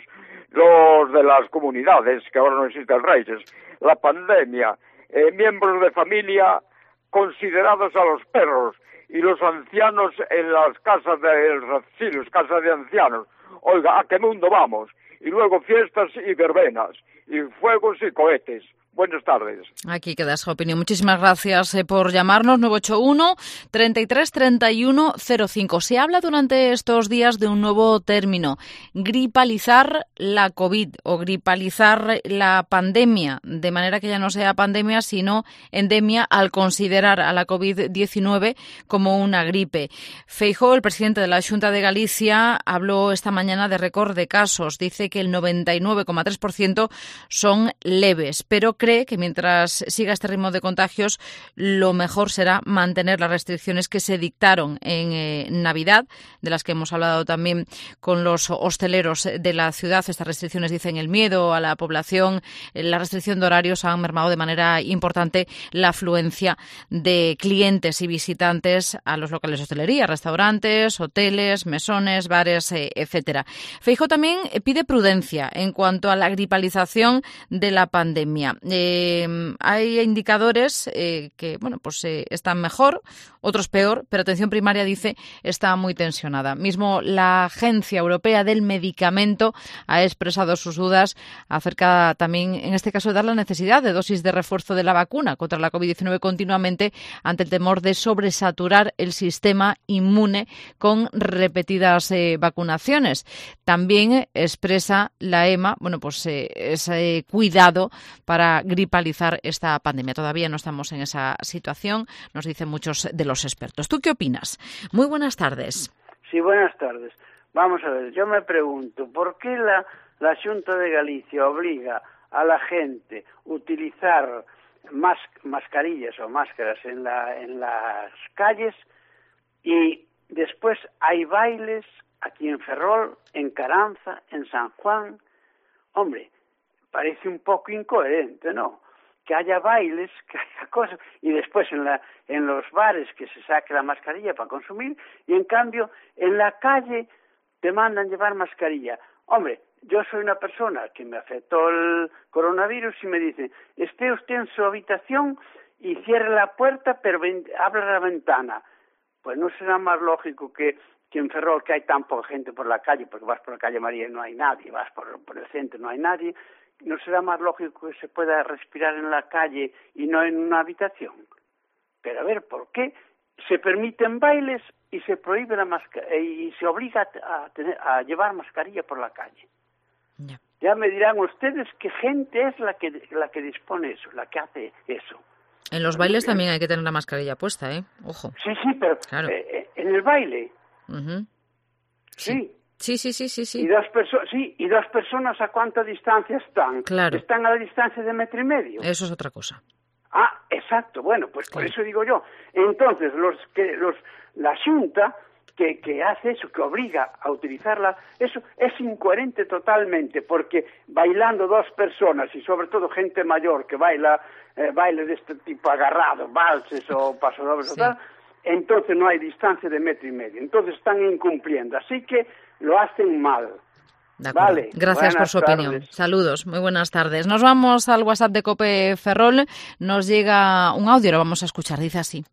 los de las comunidades, que ahora no existen reyes. La pandemia, eh, miembros de familia considerados a los perros, y los ancianos en las casas de los asilos, casas de ancianos. Oiga, ¿a qué mundo vamos? Y luego fiestas y verbenas, y fuegos y cohetes. Buenas tardes. Aquí queda esa opinión. Muchísimas gracias eh, por llamarnos. nueve ocho uno, treinta y tres, treinta y uno cero cinco. Se habla durante estos días de un nuevo término, gripalizar la COVID o gripalizar la pandemia, de manera que ya no sea pandemia, sino endemia, al considerar a la COVID diecinueve como una gripe. Feijóo, el presidente de la Xunta de Galicia, habló esta mañana de récord de casos. Dice que el noventa y nueve coma tres por ciento son leves, pero cree que mientras siga este ritmo de contagios, lo mejor será mantener las restricciones que se dictaron en eh, Navidad, de las que hemos hablado también con los hosteleros de la ciudad. Estas restricciones dicen el miedo a la población, la restricción de horarios han mermado de manera importante la afluencia de clientes y visitantes a los locales de hostelería, restaurantes, hoteles, mesones, bares, eh, etcétera. Feijóo también pide prudencia en cuanto a la gripalización de la pandemia. Eh, hay indicadores eh, que bueno pues eh, están mejor, otros peor, pero atención primaria, dice, está muy tensionada. Mismo la Agencia Europea del Medicamento ha expresado sus dudas acerca también, en este caso, de dar la necesidad de dosis de refuerzo de la vacuna contra la COVID diecinueve continuamente ante el temor de sobresaturar el sistema inmune con repetidas eh, vacunaciones. También expresa la EMA bueno pues eh, ese cuidado para gripalizar esta pandemia. Todavía no estamos en esa situación, nos dicen muchos de los expertos. ¿Tú qué opinas? Muy buenas tardes. Sí, buenas tardes. Vamos a ver, yo me pregunto, ¿por qué la, la Xunta de Galicia obliga a la gente a utilizar mas, mascarillas o máscaras en, la, en las calles y después hay bailes aquí en Ferrol, en Caranza, en San Juan? Hombre, parece un poco incoherente, ¿no? Que haya bailes, que haya cosas, y después en, la, en los bares que se saque la mascarilla para consumir, y en cambio en la calle te mandan llevar mascarilla. Hombre, yo soy una persona que me afectó el coronavirus y me dicen, esté usted en su habitación y cierre la puerta, pero ven, abra la ventana. Pues no será más lógico que, que en Ferrol, que hay tan poca gente por la calle, porque vas por la calle María y no hay nadie, vas por, por el centro y no hay nadie, ¿no será más lógico que se pueda respirar en la calle y no en una habitación? Pero a ver, ¿por qué se permiten bailes y se prohíbe la masca- y se obliga a, tener, a llevar mascarilla por la calle? Ya. Ya me dirán ustedes qué gente es la que la que dispone eso, la que hace eso. En los bailes también hay que tener la mascarilla puesta, ¿eh? Ojo. Sí, sí, pero claro. eh, en el baile. Uh-huh. Sí. Sí, sí, sí, sí, sí. Y dos personas, sí, y dos personas ¿a cuánta distancia están? Claro. Están a la distancia de metro y medio. Eso es otra cosa. Ah, exacto. Bueno, pues claro. Por eso digo yo. Entonces, los que los la Xunta que, que hace eso, que obliga a utilizarla, eso es incoherente totalmente, porque bailando dos personas y sobre todo gente mayor que baila eh, bailes de este tipo agarrados, valses o pasodobles, sí. Tal, entonces no hay distancia de metro y medio. Entonces están incumpliendo. Así que lo hacen mal. De acuerdo. Vale. Gracias Buenas por su tardes. opinión. Saludos, muy buenas tardes. Nos vamos al WhatsApp de COPE Ferrol. Nos llega un audio, lo vamos a escuchar. Dice así.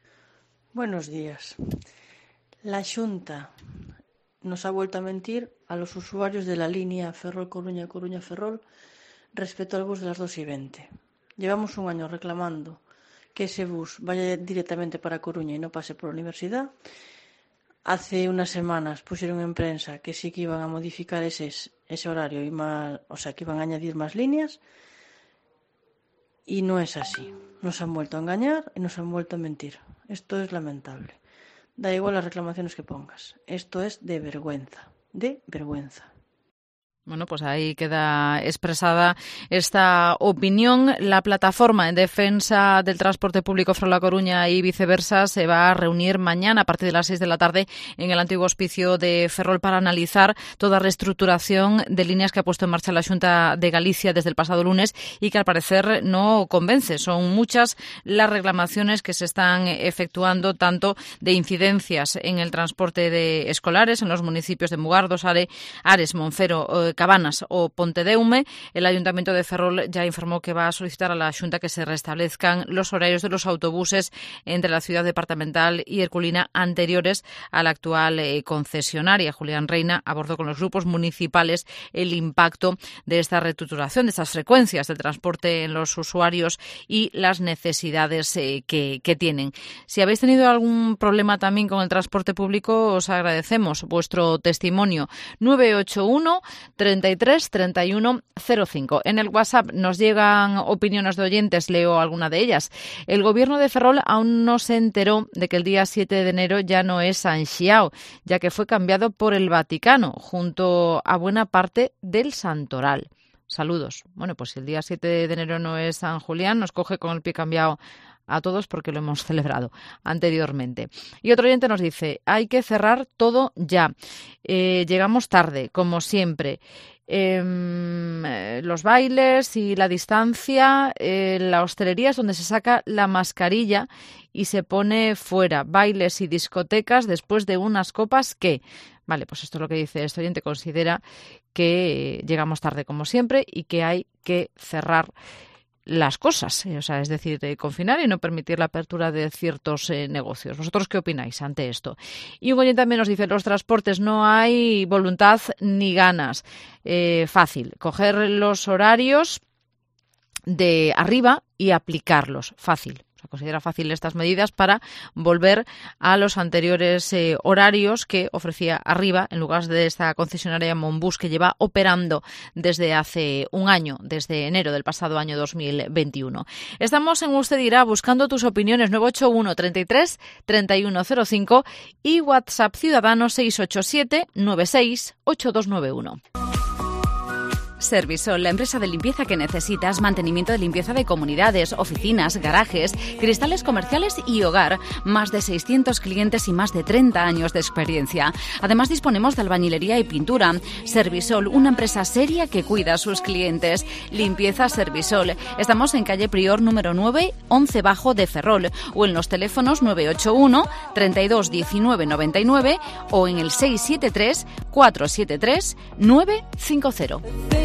Buenos días. La Xunta nos ha vuelto a mentir a los usuarios de la línea Ferrol-Coruña, Coruña-Ferrol respecto al bus de las dos y veinte. Llevamos un año reclamando que ese bus vaya directamente para Coruña y no pase por la universidad. Hace unas semanas pusieron en prensa que sí que iban a modificar ese, ese horario, y más, o sea, que iban a añadir más líneas, y no es así. Nos han vuelto a engañar y nos han vuelto a mentir. Esto es lamentable. Da igual las reclamaciones que pongas. Esto es de vergüenza, de vergüenza. Bueno, pues ahí queda expresada esta opinión. La plataforma en defensa del transporte público Ferrol-A Coruña y viceversa se va a reunir mañana a partir de las seis de la tarde en el antiguo hospicio de Ferrol para analizar toda reestructuración de líneas que ha puesto en marcha la Xunta de Galicia desde el pasado lunes y que al parecer no convence. Son muchas las reclamaciones que se están efectuando, tanto de incidencias en el transporte de escolares en los municipios de Mugardos, Are, Ares, Monfero, Cabanas o Pontedeume. El Ayuntamiento de Ferrol ya informó que va a solicitar a la Xunta que se restablezcan los horarios de los autobuses entre la ciudad departamental y Herculina anteriores a la actual eh, concesionaria. Julián Reina abordó con los grupos municipales el impacto de esta reestructuración, de estas frecuencias del transporte en los usuarios y las necesidades eh, que, que tienen. Si habéis tenido algún problema también con el transporte público, os agradecemos vuestro testimonio. nueve ocho uno, treinta y tres, treinta y uno, cero cinco. En el WhatsApp nos llegan opiniones de oyentes, leo alguna de ellas. El gobierno de Ferrol aún no se enteró de que el día siete de enero ya no es San Xiao, ya que fue cambiado por el Vaticano, junto a buena parte del santoral. Saludos. Bueno, pues si el día siete de enero no es San Julián, nos coge con el pie cambiado a todos porque lo hemos celebrado anteriormente. Y otro oyente nos dice, hay que cerrar todo ya. Eh, llegamos tarde, como siempre. Eh, los bailes y la distancia, eh, la hostelería es donde se saca la mascarilla y se pone fuera. Bailes y discotecas después de unas copas que... Vale, pues esto es lo que dice este oyente. Considera que llegamos tarde, como siempre, y que hay que cerrar las cosas, o sea, es decir, eh, confinar y no permitir la apertura de ciertos eh, negocios. ¿Vosotros qué opináis ante esto? Y un oyente también nos dice, los transportes no hay voluntad ni ganas. Eh, fácil, coger los horarios de arriba y aplicarlos. Fácil. O Se considera fácil estas medidas para volver a los anteriores eh, horarios que ofrecía Arriba, en lugar de esta concesionaria Monbus que lleva operando desde hace un año, desde enero del pasado año dos mil veintiuno. Estamos en Usted Dirá buscando tus opiniones, nueve ocho uno, treinta y tres, treinta y uno cero cinco y WhatsApp Ciudadano seis ocho siete, nueve seis, ocho dos nueve uno. Servisol, la empresa de limpieza que necesitas, mantenimiento de limpieza de comunidades, oficinas, garajes, cristales comerciales y hogar. Más de seiscientos clientes y más de treinta años de experiencia. Además disponemos de albañilería y pintura. Servisol, una empresa seria que cuida a sus clientes. Limpieza Servisol. Estamos en calle Prior número nueve, once bajo de Ferrol, o en los teléfonos nueve ocho uno, treinta y dos, diecinueve, noventa y nueve o en el seis siete tres, cuatro siete tres, nueve cinco cero.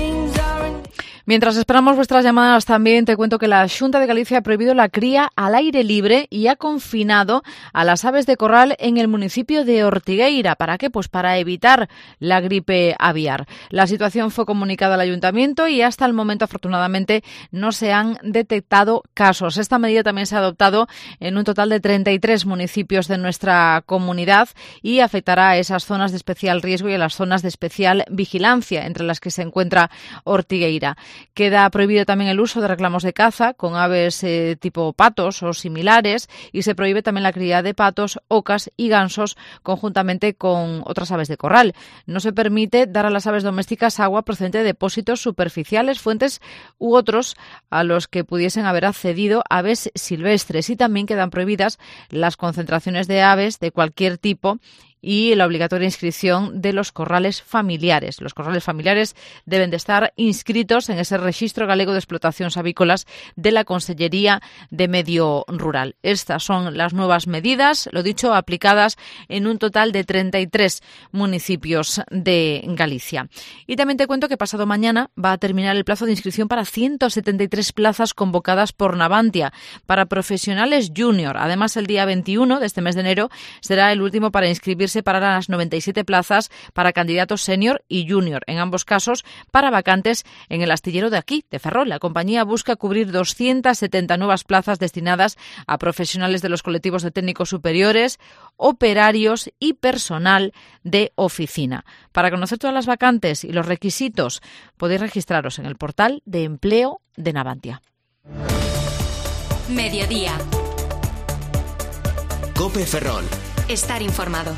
Mientras esperamos vuestras llamadas, también te cuento que la Xunta de Galicia ha prohibido la cría al aire libre y ha confinado a las aves de corral en el municipio de Ortigueira. ¿Para qué? Pues para evitar la gripe aviar. La situación fue comunicada al ayuntamiento y hasta el momento, afortunadamente, no se han detectado casos. Esta medida también se ha adoptado en un total de treinta y tres municipios de nuestra comunidad y afectará a esas zonas de especial riesgo y a las zonas de especial vigilancia, entre las que se encuentra Ortigueira. Queda prohibido también el uso de reclamos de caza con aves eh, tipo patos o similares y se prohíbe también la cría de patos, ocas y gansos conjuntamente con otras aves de corral. No se permite dar a las aves domésticas agua procedente de depósitos superficiales, fuentes u otros a los que pudiesen haber accedido aves silvestres, y también quedan prohibidas las concentraciones de aves de cualquier tipo y la obligatoria inscripción de los corrales familiares. Los corrales familiares deben de estar inscritos en ese Registro Galego de Explotacións Avícolas de la Consellería de Medio Rural. Estas son las nuevas medidas, lo dicho, aplicadas en un total de treinta y tres municipios de Galicia. Y también te cuento que pasado mañana va a terminar el plazo de inscripción para ciento setenta y tres plazas convocadas por Navantia para profesionales junior. Además, el día veintiuno de este mes de enero será el último para inscribirse para las noventa y siete plazas para candidatos senior y junior, en ambos casos para vacantes en el astillero de aquí, de Ferrol. La compañía busca cubrir doscientas setenta nuevas plazas destinadas a profesionales de los colectivos de técnicos superiores, operarios y personal de oficina. Para conocer todas las vacantes y los requisitos, podéis registraros en el portal de empleo de Navantia. Mediodía. COPE Ferrol. Estar informado.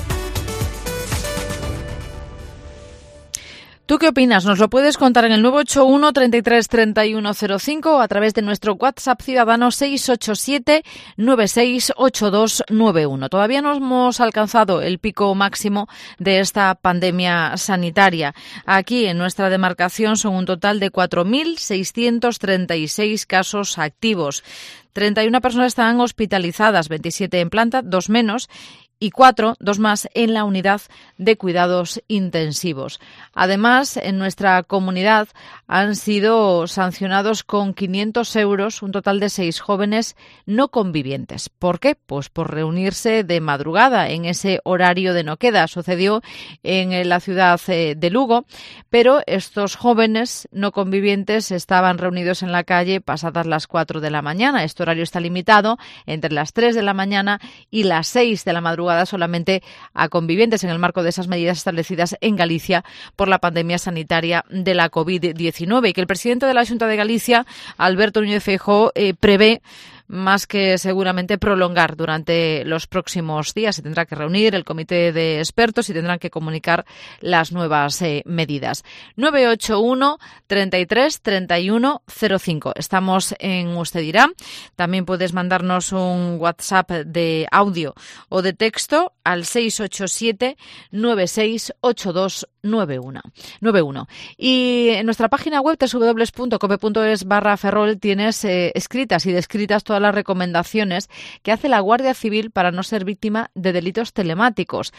¿Tú qué opinas? Nos lo puedes contar en el nueve ocho uno, treinta y tres, treinta y uno cero cinco o a través de nuestro WhatsApp Ciudadano seis ocho siete, nueve seis, ocho dos nueve uno. Todavía no hemos alcanzado el pico máximo de esta pandemia sanitaria. Aquí en nuestra demarcación son un total de cuatro mil seiscientos treinta y seis casos activos. treinta y una personas están hospitalizadas, veintisiete en planta, dos menos, y cuatro, dos más, en la unidad de cuidados intensivos. Además, en nuestra comunidad han sido sancionados con quinientos euros un total de seis jóvenes no convivientes. ¿Por qué? Pues por reunirse de madrugada en ese horario de no queda. Sucedió en la ciudad de Lugo, pero estos jóvenes no convivientes estaban reunidos en la calle pasadas las cuatro de la mañana. Este horario está limitado entre las tres de la mañana y las seis de la madrugada solamente a convivientes en el marco de esas medidas establecidas en Galicia por la pandemia sanitaria de la covid diecinueve, y que el presidente de la Xunta de Galicia, Alberto Núñez Feijóo, eh, prevé más que seguramente prolongar durante los próximos días. Se tendrá que reunir el comité de expertos y tendrán que comunicar las nuevas eh, medidas. nueve ocho uno, treinta y tres, treinta y uno cero cinco. Estamos en Usted Dirá. También puedes mandarnos un WhatsApp de audio o de texto al seis ocho siete, nueve seis, ocho dos nueve uno. Y en nuestra página web doble u doble u doble u punto cope punto es barra Ferrol tienes eh, escritas y descritas todas las recomendaciones que hace la Guardia Civil para no ser víctima de delitos telemáticos.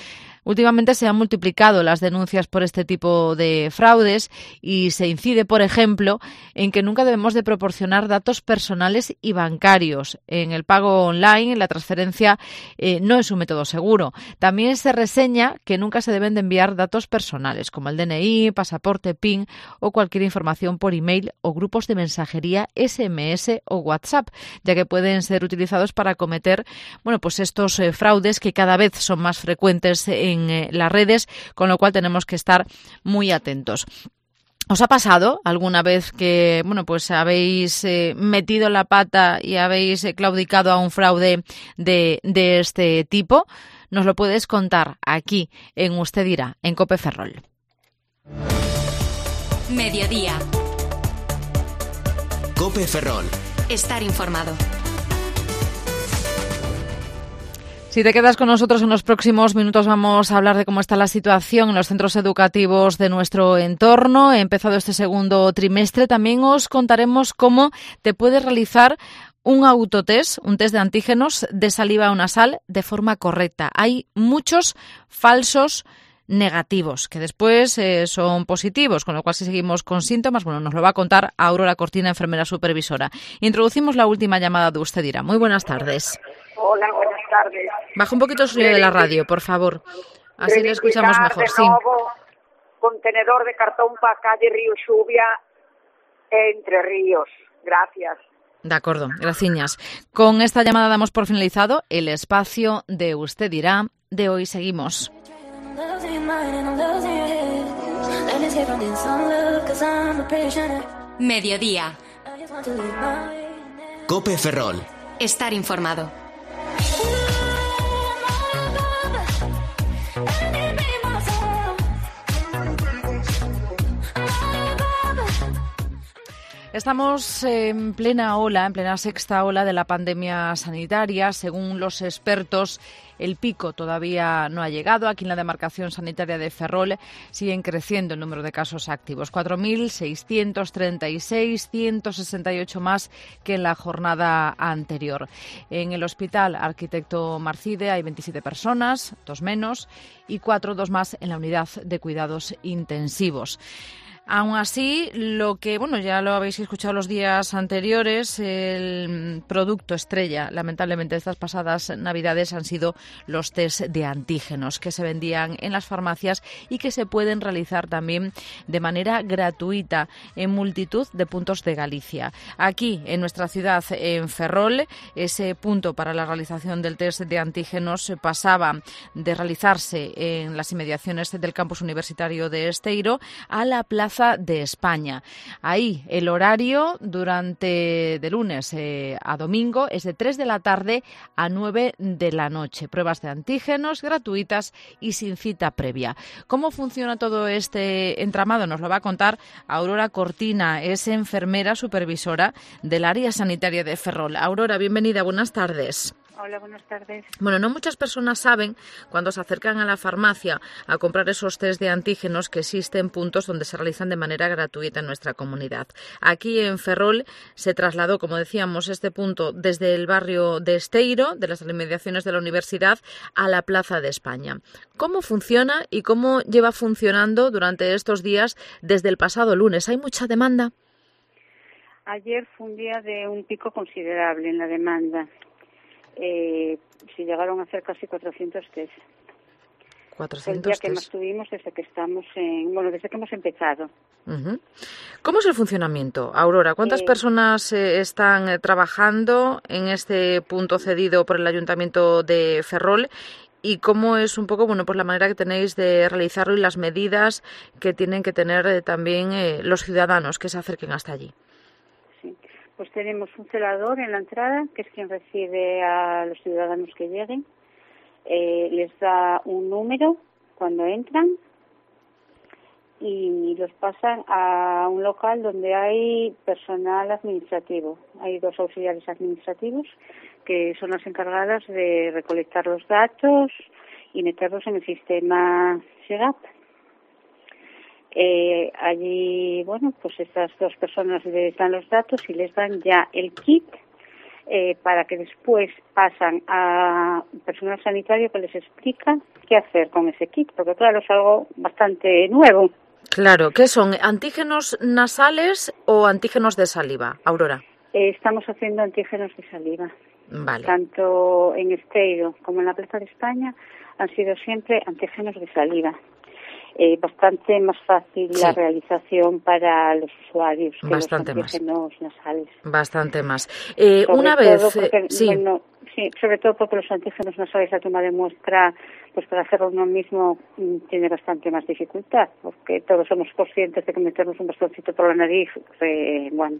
Últimamente se han multiplicado las denuncias por este tipo de fraudes y se incide, por ejemplo, en que nunca debemos de proporcionar datos personales y bancarios. En el pago online, la transferencia eh, no es un método seguro. También se reseña que nunca se deben de enviar datos personales, como el D N I, pasaporte, P I N o cualquier información por email o grupos de mensajería S M S o WhatsApp, ya que pueden ser utilizados para cometer, bueno, pues estos eh, fraudes que cada vez son más frecuentes en en eh, las redes, con lo cual tenemos que estar muy atentos. ¿Os ha pasado alguna vez que, bueno, pues habéis eh, metido la pata y habéis eh, claudicado a un fraude de, de este tipo? Nos lo puedes contar aquí en Usted Dirá, en COPE Ferrol. Mediodía. COPE Ferrol. Estar informado. Si te quedas con nosotros en los próximos minutos vamos a hablar de cómo está la situación en los centros educativos de nuestro entorno. He empezado este segundo trimestre. También os contaremos cómo te puedes realizar un autotest, un test de antígenos de saliva o nasal de forma correcta. Hay muchos falsos negativos, que después eh, son positivos, con lo cual si seguimos con síntomas, bueno, nos lo va a contar Aurora Cortina, enfermera supervisora. Introducimos la última llamada de Usted Dirá. Muy buenas tardes. Hola, buenas tardes. Baja un poquito el sonido de la radio, por favor. Así le escuchamos mejor. De nuevo, sí. Contenedor de cartón para calle Río Xubia, Entre Ríos. Gracias. De acuerdo, gracias. Con esta llamada damos por finalizado el espacio de Usted Dirá de hoy. Seguimos. Mediodía. COPE Ferrol. Estar informado. Estamos en plena ola, en plena sexta ola de la pandemia sanitaria. Según los expertos, el pico todavía no ha llegado. Aquí en la demarcación sanitaria de Ferrol siguen creciendo el número de casos activos. cuatro mil seiscientos treinta y seis, ciento sesenta y ocho más que en la jornada anterior. En el Hospital Arquitecto Marcide hay veintisiete personas, dos menos, y cuatro, dos más en la unidad de cuidados intensivos. Aún así, lo que, bueno, ya lo habéis escuchado los días anteriores, el producto estrella, lamentablemente, de estas pasadas Navidades han sido los test de antígenos que se vendían en las farmacias y que se pueden realizar también de manera gratuita en multitud de puntos de Galicia. Aquí, en nuestra ciudad, en Ferrol, ese punto para la realización del test de antígenos pasaba de realizarse en las inmediaciones del campus universitario de Esteiro a la Plaza de España. Ahí el horario durante de lunes eh, a domingo es de tres de la tarde a nueve de la noche. Pruebas de antígenos gratuitas y sin cita previa. ¿Cómo funciona todo este entramado? Nos lo va a contar Aurora Cortina, es enfermera supervisora del área sanitaria de Ferrol. Aurora, bienvenida, buenas tardes. Hola, buenas tardes. Bueno, no muchas personas saben, cuando se acercan a la farmacia a comprar esos test de antígenos, que existen puntos donde se realizan de manera gratuita en nuestra comunidad. Aquí en Ferrol se trasladó, como decíamos, este punto desde el barrio de Esteiro, de las inmediaciones de la universidad, a la Plaza de España. ¿Cómo funciona y cómo lleva funcionando durante estos días desde el pasado lunes? ¿Hay mucha demanda? Ayer fue un día de un pico considerable en la demanda. Eh, se llegaron a hacer casi cuatrocientos test. cuatrocientos el día que test. más tuvimos desde que estamos en, bueno, desde que hemos empezado. Uh-huh. ¿Cómo es el funcionamiento, Aurora? ¿Cuántas Eh, personas eh, están eh, trabajando en este punto cedido por el Ayuntamiento de Ferrol? ¿Y cómo es un poco, bueno, pues la manera que tenéis de realizarlo y las medidas que tienen que tener eh, también eh, los ciudadanos que se acerquen hasta allí? Pues tenemos un celador en la entrada, que es quien recibe a los ciudadanos que lleguen. Eh, les da un número cuando entran y los pasan a un local donde hay personal administrativo. Hay dos auxiliares administrativos que son las encargadas de recolectar los datos y meterlos en el sistema SEGAP. Eh, allí, bueno, pues estas dos personas les dan los datos y les dan ya el kit eh, para que después pasan a personal sanitario que les explica qué hacer con ese kit, porque claro, es algo bastante nuevo. Claro, ¿qué son? ¿Antígenos nasales o antígenos de saliva, Aurora? Eh, estamos haciendo antígenos de saliva. Vale. Tanto en Esteiro como en la Plaza de España han sido siempre antígenos de saliva. Eh, bastante más fácil sí. la realización para los usuarios que bastante los antígenos más. nasales. Bastante más. Eh, sobre una todo vez, porque, sí. Bueno, sí, sobre todo porque los antígenos nasales, la toma de muestra, pues para hacerlo uno mismo tiene bastante más dificultad, porque todos somos conscientes de que meternos un bastoncito por la nariz, eh, bueno.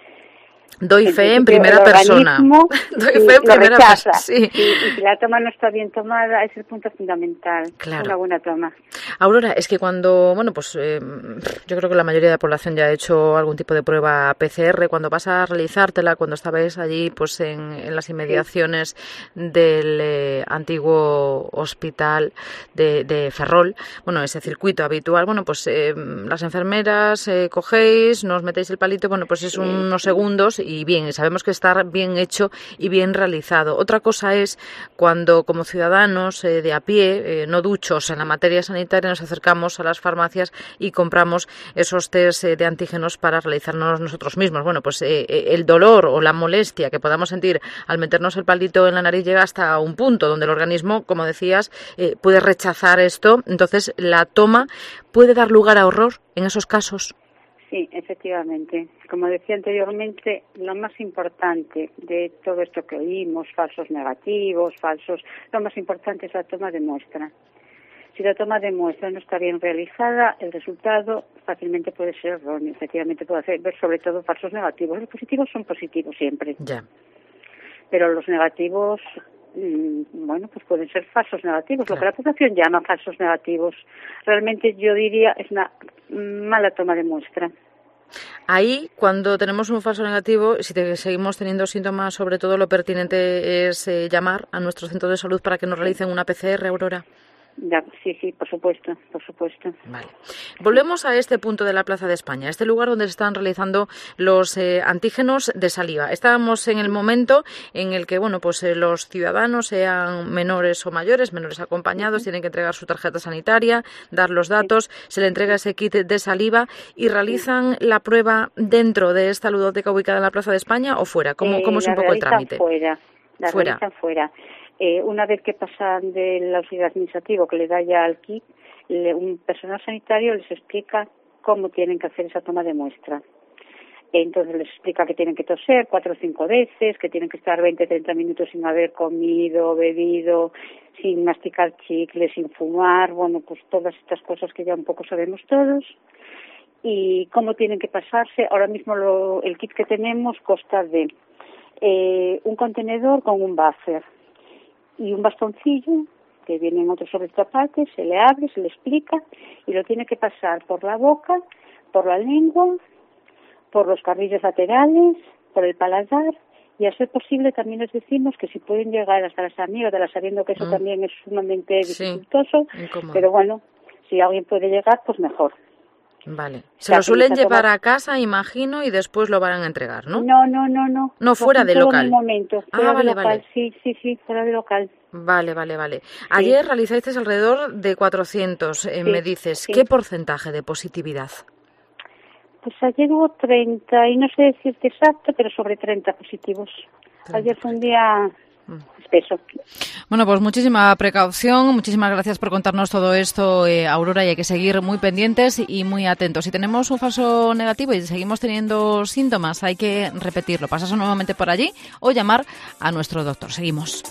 Doy en fe en primera persona. Doy sí, fe en primera persona. Sí. Y, y si la toma no está bien tomada, es el punto fundamental. Claro. Una buena toma. Aurora, es que cuando, bueno, pues eh, yo creo que la mayoría de la población ya ha hecho algún tipo de prueba P C R. Cuando vas a realizártela, cuando estabais allí, pues en, en las inmediaciones sí. del eh, antiguo hospital de, de Ferrol, bueno, ese circuito habitual, bueno, pues eh, las enfermeras eh, cogéis, nos metéis el palito, bueno, pues es sí. unos segundos y bien, sabemos que está bien hecho y bien realizado. Otra cosa es cuando como ciudadanos eh, de a pie, eh, no duchos en la materia sanitaria, nos acercamos a las farmacias y compramos esos test eh, de antígenos para realizarnos nosotros mismos. Bueno, pues eh, el dolor o la molestia que podamos sentir al meternos el palito en la nariz llega hasta un punto donde el organismo, como decías, eh, puede rechazar esto. Entonces, la toma puede dar lugar a horror en esos casos. Sí, efectivamente. Como decía anteriormente, lo más importante de todo esto que oímos, falsos negativos, falsos, lo más importante es la toma de muestra. Si la toma de muestra no está bien realizada, el resultado fácilmente puede ser erróneo. Efectivamente puede hacer ver sobre todo falsos negativos. Los positivos son positivos siempre. Ya. Pero los negativos, mmm, bueno, pues pueden ser falsos negativos. Claro. Lo que la población llama falsos negativos. Realmente yo diría es una mala toma de muestra. Ahí, cuando tenemos un falso negativo, si te, seguimos teniendo síntomas, sobre todo lo pertinente es eh, llamar a nuestro centro de salud para que nos realicen una P C R, Aurora. Ya, sí, sí, por supuesto, por supuesto. Vale. Volvemos a este punto de la Plaza de España, este lugar donde se están realizando los eh, antígenos de saliva. Estábamos en el momento en el que, bueno, pues eh, los ciudadanos, sean menores o mayores, menores acompañados, uh-huh. tienen que entregar su tarjeta sanitaria, dar los datos, sí. se le entrega ese kit de saliva y realizan sí. la prueba dentro de esta ludoteca ubicada en la Plaza de España o fuera. ¿Cómo, eh, cómo es un poco el trámite? Fuera, la fuera. realizan fuera. Eh, una vez que pasan del auxiliar administrativo que le da ya al kit, le, un personal sanitario les explica cómo tienen que hacer esa toma de muestra. Entonces les explica que tienen que toser cuatro o cinco veces, que tienen que estar veinte a treinta minutos sin haber comido, bebido, sin masticar chicles, sin fumar, bueno, pues todas estas cosas que ya un poco sabemos todos. Y cómo tienen que pasarse. Ahora mismo lo, el kit que tenemos consta de eh, un contenedor con un buffer y un bastoncillo que viene en otro sobre esta parte, se le abre, se le explica y lo tiene que pasar por la boca, por la lengua, por los carrillos laterales, por el paladar y a ser posible también les decimos que si pueden llegar hasta las amígdalas, sabiendo que eso mm. también es sumamente dificultoso, sí, pero bueno, si alguien puede llegar, pues mejor. Vale. Se lo suelen llevar a casa, imagino, y después lo van a entregar, ¿no? No, no, no, no. No, fuera de local. En momento, fuera ah, vale, de local, vale. Sí, sí, sí, fuera de local. Vale, vale, vale. Ayer sí. realizasteis alrededor de cuatrocientos, eh, sí, me dices. Sí. ¿Qué porcentaje de positividad? Pues ayer hubo treinta, y no sé decirte exacto, pero sobre treinta positivos. treinta. Ayer fue un día espeso. Bueno, pues muchísima precaución, muchísimas gracias por contarnos todo esto, eh, Aurora, y hay que seguir muy pendientes y muy atentos. Si tenemos un falso negativo y seguimos teniendo síntomas, hay que repetirlo, pasarse nuevamente por allí o llamar a nuestro doctor. Seguimos.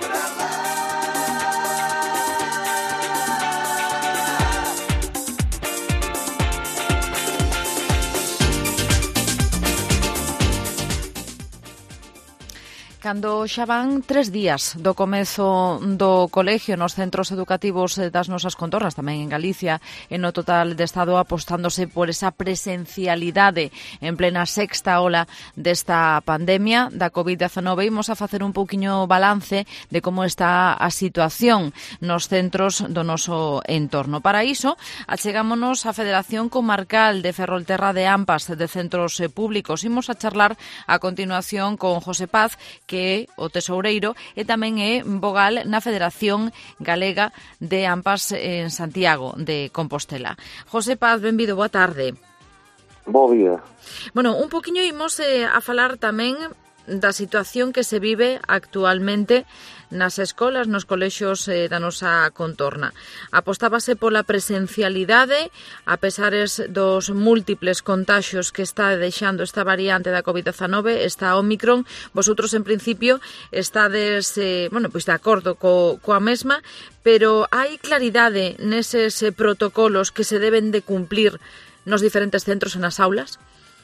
Cando xa van tres días do comezo do colegio nos centros educativos das nosas contornas, tamén en Galicia, e no total de Estado, apostándose por esa presencialidade en plena sexta ola desta pandemia da covid diecinueve, imos a facer un pouquiño balance de como está a situación nos centros do noso entorno. Para iso, achegámonos á Federación Comarcal de Ferrolterra de Ampas de Centros Públicos. Imos a charlar a continuación con José Paz, que é o tesoureiro e tamén é vogal na Federación Galega de AMPAs en Santiago de Compostela. José Paz, benvido, boa tarde. Bo día. Bueno, un poquinho imos eh, a falar tamén da situación que se vive actualmente nas escolas, nos colexios eh, da nosa contorna. Apostábase pola presencialidade, a pesares dos múltiples contaxios que está deixando esta variante da covid dezanove, esta Omicron. Vosotros, en principio, estades eh, bueno, pois de acordo co, coa mesma, pero hai claridade neses eh, protocolos que se deben de cumplir nos diferentes centros e nas aulas?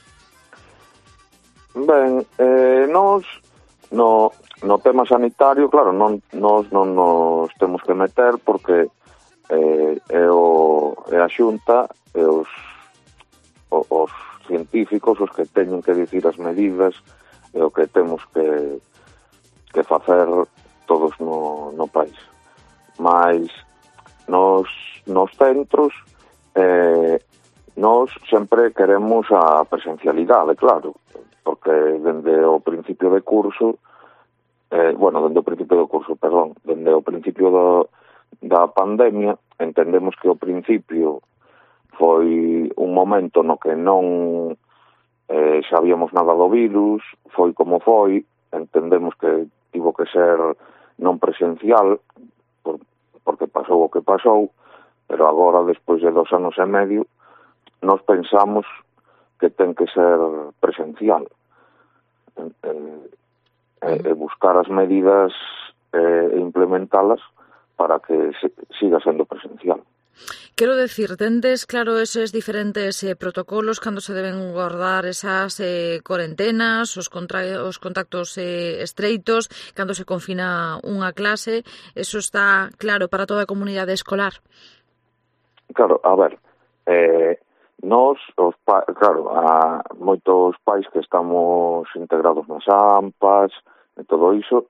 Ben, eh, nos no, no tema sanitario, claro, non, nos non nos temos que meter porque eh, é, o, é a Xunta e os, o, os científicos os que teñen que dicir as medidas e o que temos que, que facer todos no, no país. Mas nos, nos centros eh, nos sempre queremos a presencialidade, claro, porque dende o principio de curso, eh, bueno, dende o principio do curso, perdón, dende o principio do, da pandemia, entendemos que o principio foi un momento no que non eh, sabíamos nada do virus, foi como foi, entendemos que tivo que ser non presencial, por, porque pasou o que pasou, pero agora, despois de dos anos e medio, nos pensamos que ten que ser presencial e eh, eh, buscar as medidas e eh, implementalas para que se, siga sendo presencial. Quero decir, tendes claro eses diferentes eh, protocolos cando se deben guardar esas eh, cuarentenas, os, contra, os contactos eh, estreitos, cando se confina unha clase, eso está claro para toda a comunidade escolar? Claro, a ver, eh, nos, os pa, claro, a moitos pais que estamos integrados nas AMPAs e todo iso,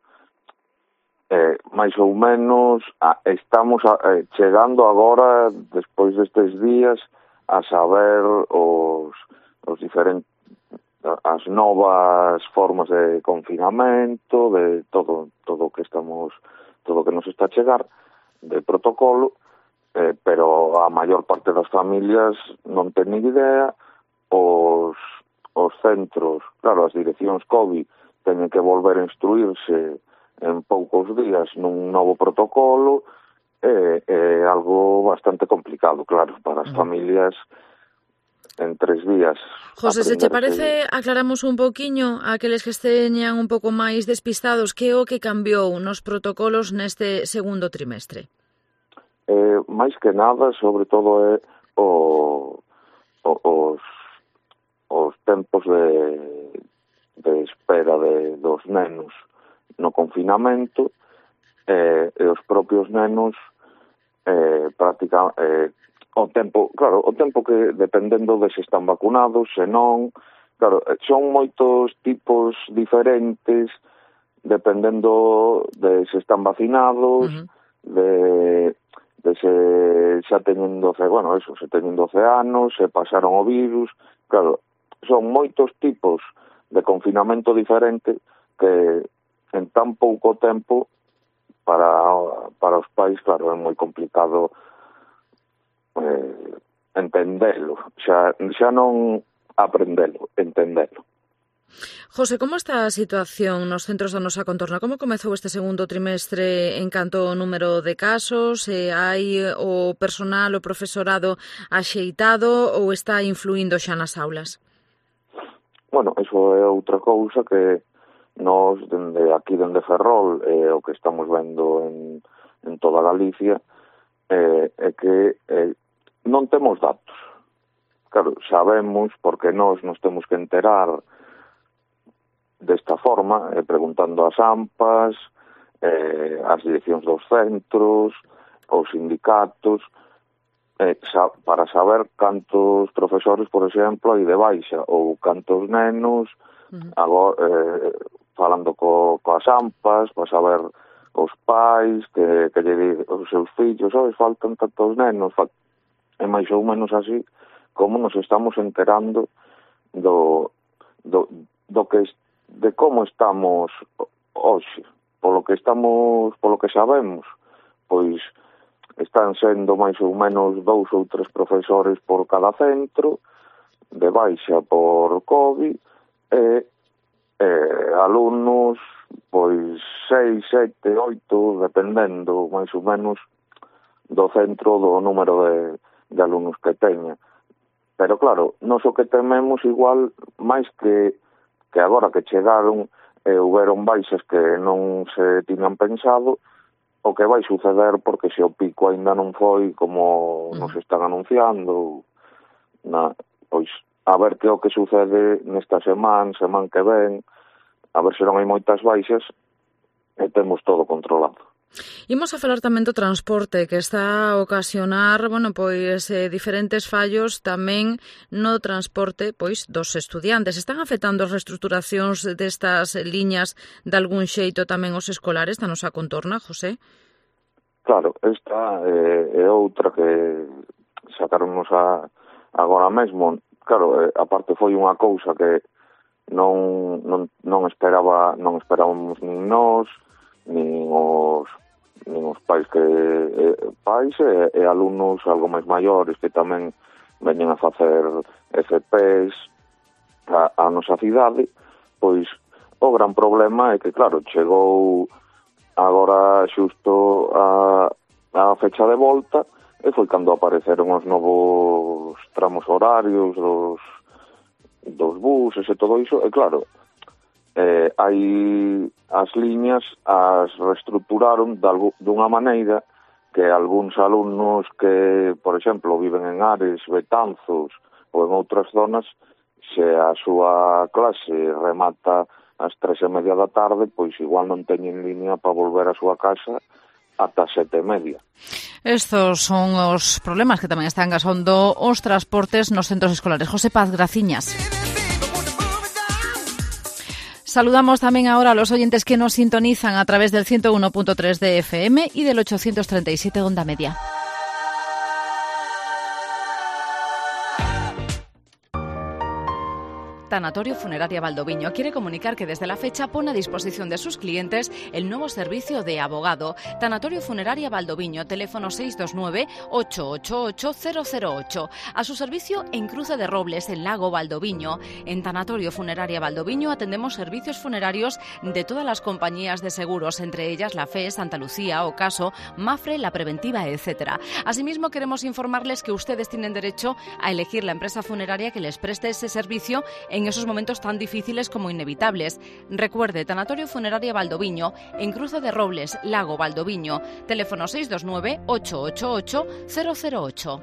eh, máis ou menos a, estamos a, eh, chegando agora, despois destes días, a saber os, os diferentes as novas formas de confinamento, de todo todo que estamos, todo que nos está a chegar, de protocolo. Eh, pero a maior parte das familias non ten ni idea, os, os centros, claro, as direccións COVID teñen que volver a instruirse en poucos días nun novo protocolo, é eh, eh, algo bastante complicado, claro, para as familias en tres días. José, se te parece, aclaramos un poquiño a aqueles que esteñan un pouco máis despistados, que é o que cambiou nos protocolos neste segundo trimestre? Eh, máis que nada, sobre todo, é o, o, os, os tempos de, de espera de, dos nenos no confinamento eh, e os propios nenos eh, práctica, eh, o tempo, claro, o tempo que dependendo de se están vacunados, se non, claro, son moitos tipos diferentes dependendo de se están vacinados, uh-huh. de de se xa teñen doce, bueno, eso, se teñen doce anos, se pasaron o virus, claro, son moitos tipos de confinamento diferente que en tan pouco tempo para para os pais, claro, é moi complicado eh, entendelo, xa, xa non aprendelo, entendelo. José, como está a situación nos centros da nosa contorna? Como comezou este segundo trimestre en canto ao número de casos? Eh, hai o personal, o profesorado axeitado ou está influindo xa nas aulas? Bueno, eso é outra cousa que nós, dende aquí, dende Ferrol, eh, o que estamos vendo en, en toda Galicia, eh, é que eh, non temos datos. Claro, sabemos, porque nós nos temos que enterar desta forma, eh, preguntando ás AMPAs, eh, as direccións dos centros, os sindicatos, eh, sa para saber cantos profesores, por exemplo, hai de baixa, ou cantos nenos, uh-huh. agora, eh, falando co, coas AMPAs, para saber os pais, que, que lle os seus fillos, sabes, faltan tantos nenos, fal... é máis ou menos así como nos estamos enterando do, do, do que de como estamos hoxe, polo que estamos, polo que sabemos, pois están sendo máis ou menos dous ou tres profesores por cada centro, de baixa por COVID, e, e alumnos, pois seis, sete, oito, dependendo máis ou menos do centro, do número de, de alumnos que teña. Pero claro, nos o que tememos igual, máis que, que agora que chegaron e houberon baixas que non se tiñan pensado, o que vai suceder, porque se o pico aínda non foi como nos están anunciando, na, pois a ver que o que sucede nesta semana, semana que ven, a ver se non hai moitas baixas e temos todo controlado. Imos a falar tamén do transporte, que está a ocasionar, bueno, pois eh, diferentes fallos tamén no transporte, pois dos estudiantes. Están afectando as reestruturacións destas liñas de algún xeito tamén os escolares da nosa contorna, José? Claro, esta é, é outra que sacaronnos a, agora mesmo. Claro, eh, aparte foi unha cousa que non, non, non esperaba, non esperábamos nin nós, nin os nin os pais que eh, pais e, e alumnos algo máis maiores que tamén veñen a facer F Ps a, a nosa cidade. Pois o gran problema é que, claro, chegou agora xusto a, a fecha de volta e foi cando apareceron os novos tramos horarios dos, dos buses e todo iso, e claro, Eh, hai as liñas as reestruturaron de algo, dunha maneira que algúns alumnos que, por exemplo, viven en Ares, Betanzos ou en outras zonas, se a súa clase remata ás tres e media da tarde, pois igual non teñen línea para volver á súa casa ata sete e media. Estos son os problemas que tamén están gasando os transportes nos centros escolares. José Paz, graciñas. Saludamos también ahora a los oyentes que nos sintonizan a través del ciento uno punto tres de F M y del ochocientos treinta y siete de onda media. Tanatorio Funeraria Valdoviño quiere comunicar que desde la fecha pone a disposición de sus clientes el nuevo servicio de abogado. Tanatorio Funeraria Valdoviño, teléfono seis dos nueve, ocho ocho ocho, cero cero ocho. A su servicio en Cruce de Robles, en Lago Valdoviño. En Tanatorio Funeraria Valdoviño atendemos servicios funerarios de todas las compañías de seguros, entre ellas la F E, Santa Lucía, Ocaso, Mafre, La Preventiva, etcétera. Asimismo, queremos informarles que ustedes tienen derecho a elegir la empresa funeraria que les preste ese servicio en esos momentos tan difíciles como inevitables. Recuerde, Tanatorio Funeraria Valdoviño, en Cruce de Robles, Lago Valdoviño. Teléfono seis dos nueve, ocho ocho ocho, cero cero ocho.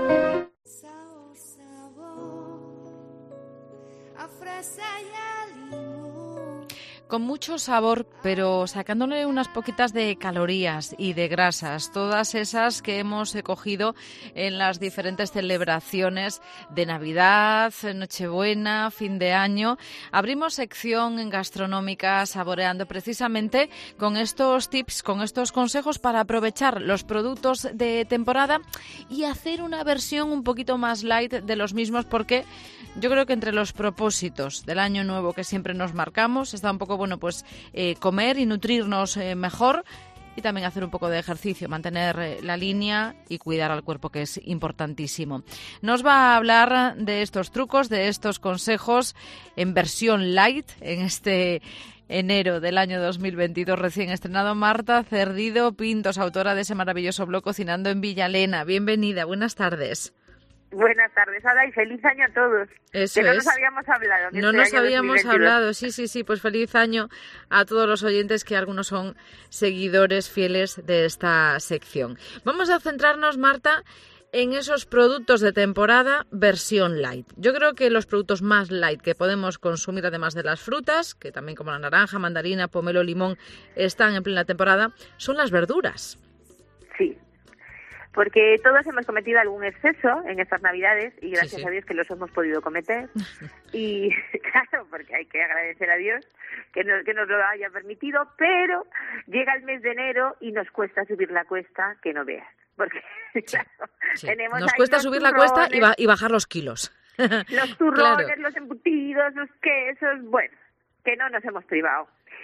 Con mucho sabor, pero sacándole unas poquitas de calorías y de grasas, todas esas que hemos cogido en las diferentes celebraciones de Navidad, Nochebuena, fin de año. Abrimos sección gastronómica saboreando precisamente con estos tips, con estos consejos para aprovechar los productos de temporada y hacer una versión un poquito más light de los mismos, porque yo creo que entre los propósitos del año nuevo que siempre nos marcamos está un poco bueno pues eh, comer y nutrirnos eh, mejor, y también hacer un poco de ejercicio, mantener eh, la línea y cuidar al cuerpo, que es importantísimo. Nos va a hablar de estos trucos, de estos consejos en versión light en este enero del año dos mil veintidós recién estrenado, Marta Cerdido Pintos, autora de ese maravilloso blog Cocinando en Villalena. Bienvenida, buenas tardes. Buenas tardes, Ada, y feliz año a todos. Eso que no es. nos habíamos hablado. No este nos año habíamos dos mil veintidós. hablado, sí, sí, sí, pues feliz año a todos los oyentes, que algunos son seguidores fieles de esta sección. Vamos a centrarnos, Marta, en esos productos de temporada versión light. Yo creo que los productos más light que podemos consumir, además de las frutas, que también como la naranja, mandarina, pomelo, limón, están en plena temporada, son las verduras. Sí. Porque todos hemos cometido algún exceso en estas Navidades y gracias sí, sí. a Dios que los hemos podido cometer. Y claro, porque hay que agradecer a Dios que nos, que nos lo haya permitido, pero llega el mes de enero y nos cuesta subir la cuesta que no veas. Porque claro, sí. tenemos nos cuesta subir turrones, la cuesta y, ba- y bajar los kilos. Los turrones, claro. los embutidos, los quesos, bueno, que no nos hemos privado.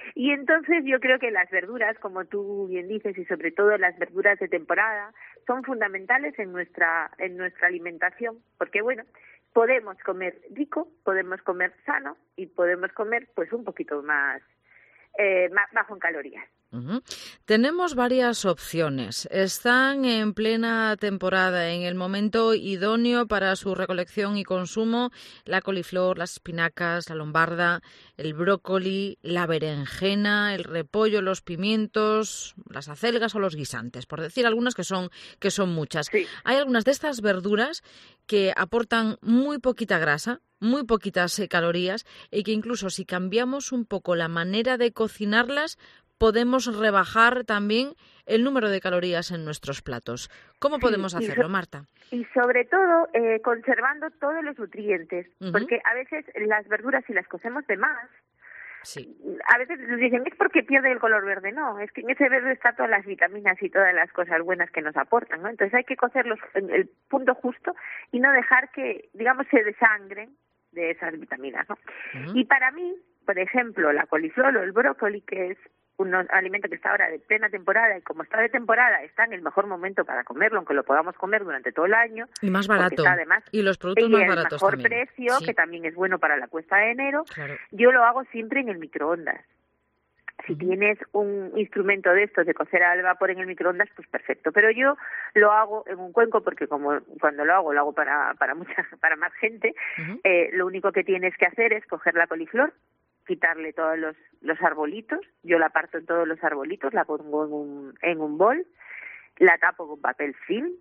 Y entonces yo creo que las verduras, como tú bien dices, y sobre todo las verduras de temporada, son fundamentales en nuestra, en nuestra alimentación, porque bueno, podemos comer rico, podemos comer sano y podemos comer pues un poquito más, eh, más bajo en calorías. Uh-huh. Tenemos varias opciones. Están en plena temporada, en el momento idóneo para su recolección y consumo, la coliflor, las espinacas, la lombarda, el brócoli, la berenjena, el repollo, los pimientos, las acelgas o los guisantes, por decir algunas que son, que son muchas. Sí. Hay algunas de estas verduras que aportan muy poquita grasa, muy poquitas eh, calorías, y que incluso si cambiamos un poco la manera de cocinarlas, podemos rebajar también el número de calorías en nuestros platos. ¿Cómo podemos sí, hacerlo, so- Marta? Y sobre todo eh, conservando todos los nutrientes, Uh-huh. porque a veces las verduras, si las cocemos de más, sí. a veces nos dicen, es porque pierde el color verde. No, es que en ese verde están todas las vitaminas y todas las cosas buenas que nos aportan, ¿no? Entonces hay que cocerlos en el punto justo y no dejar que, digamos, se desangren de esas vitaminas, ¿no? Uh-huh. Y para mí, por ejemplo, la coliflor o el brócoli, que es un alimento que está ahora de plena temporada, y como está de temporada, está en el mejor momento para comerlo, aunque lo podamos comer durante todo el año. Y más barato. Está además, y los productos y más el baratos mejor también. precio, Sí. que también es bueno para la cuesta de enero. Claro. Yo lo hago siempre en el microondas. Si tienes un instrumento de estos de cocer al vapor en el microondas, pues perfecto. Pero yo lo hago en un cuenco porque como cuando lo hago, lo hago para para mucha, para más gente. Uh-huh. Eh, lo único que tienes que hacer es coger la coliflor, quitarle todos los, los arbolitos. Yo la parto en todos los arbolitos, la pongo en un, en un bol, la tapo con papel film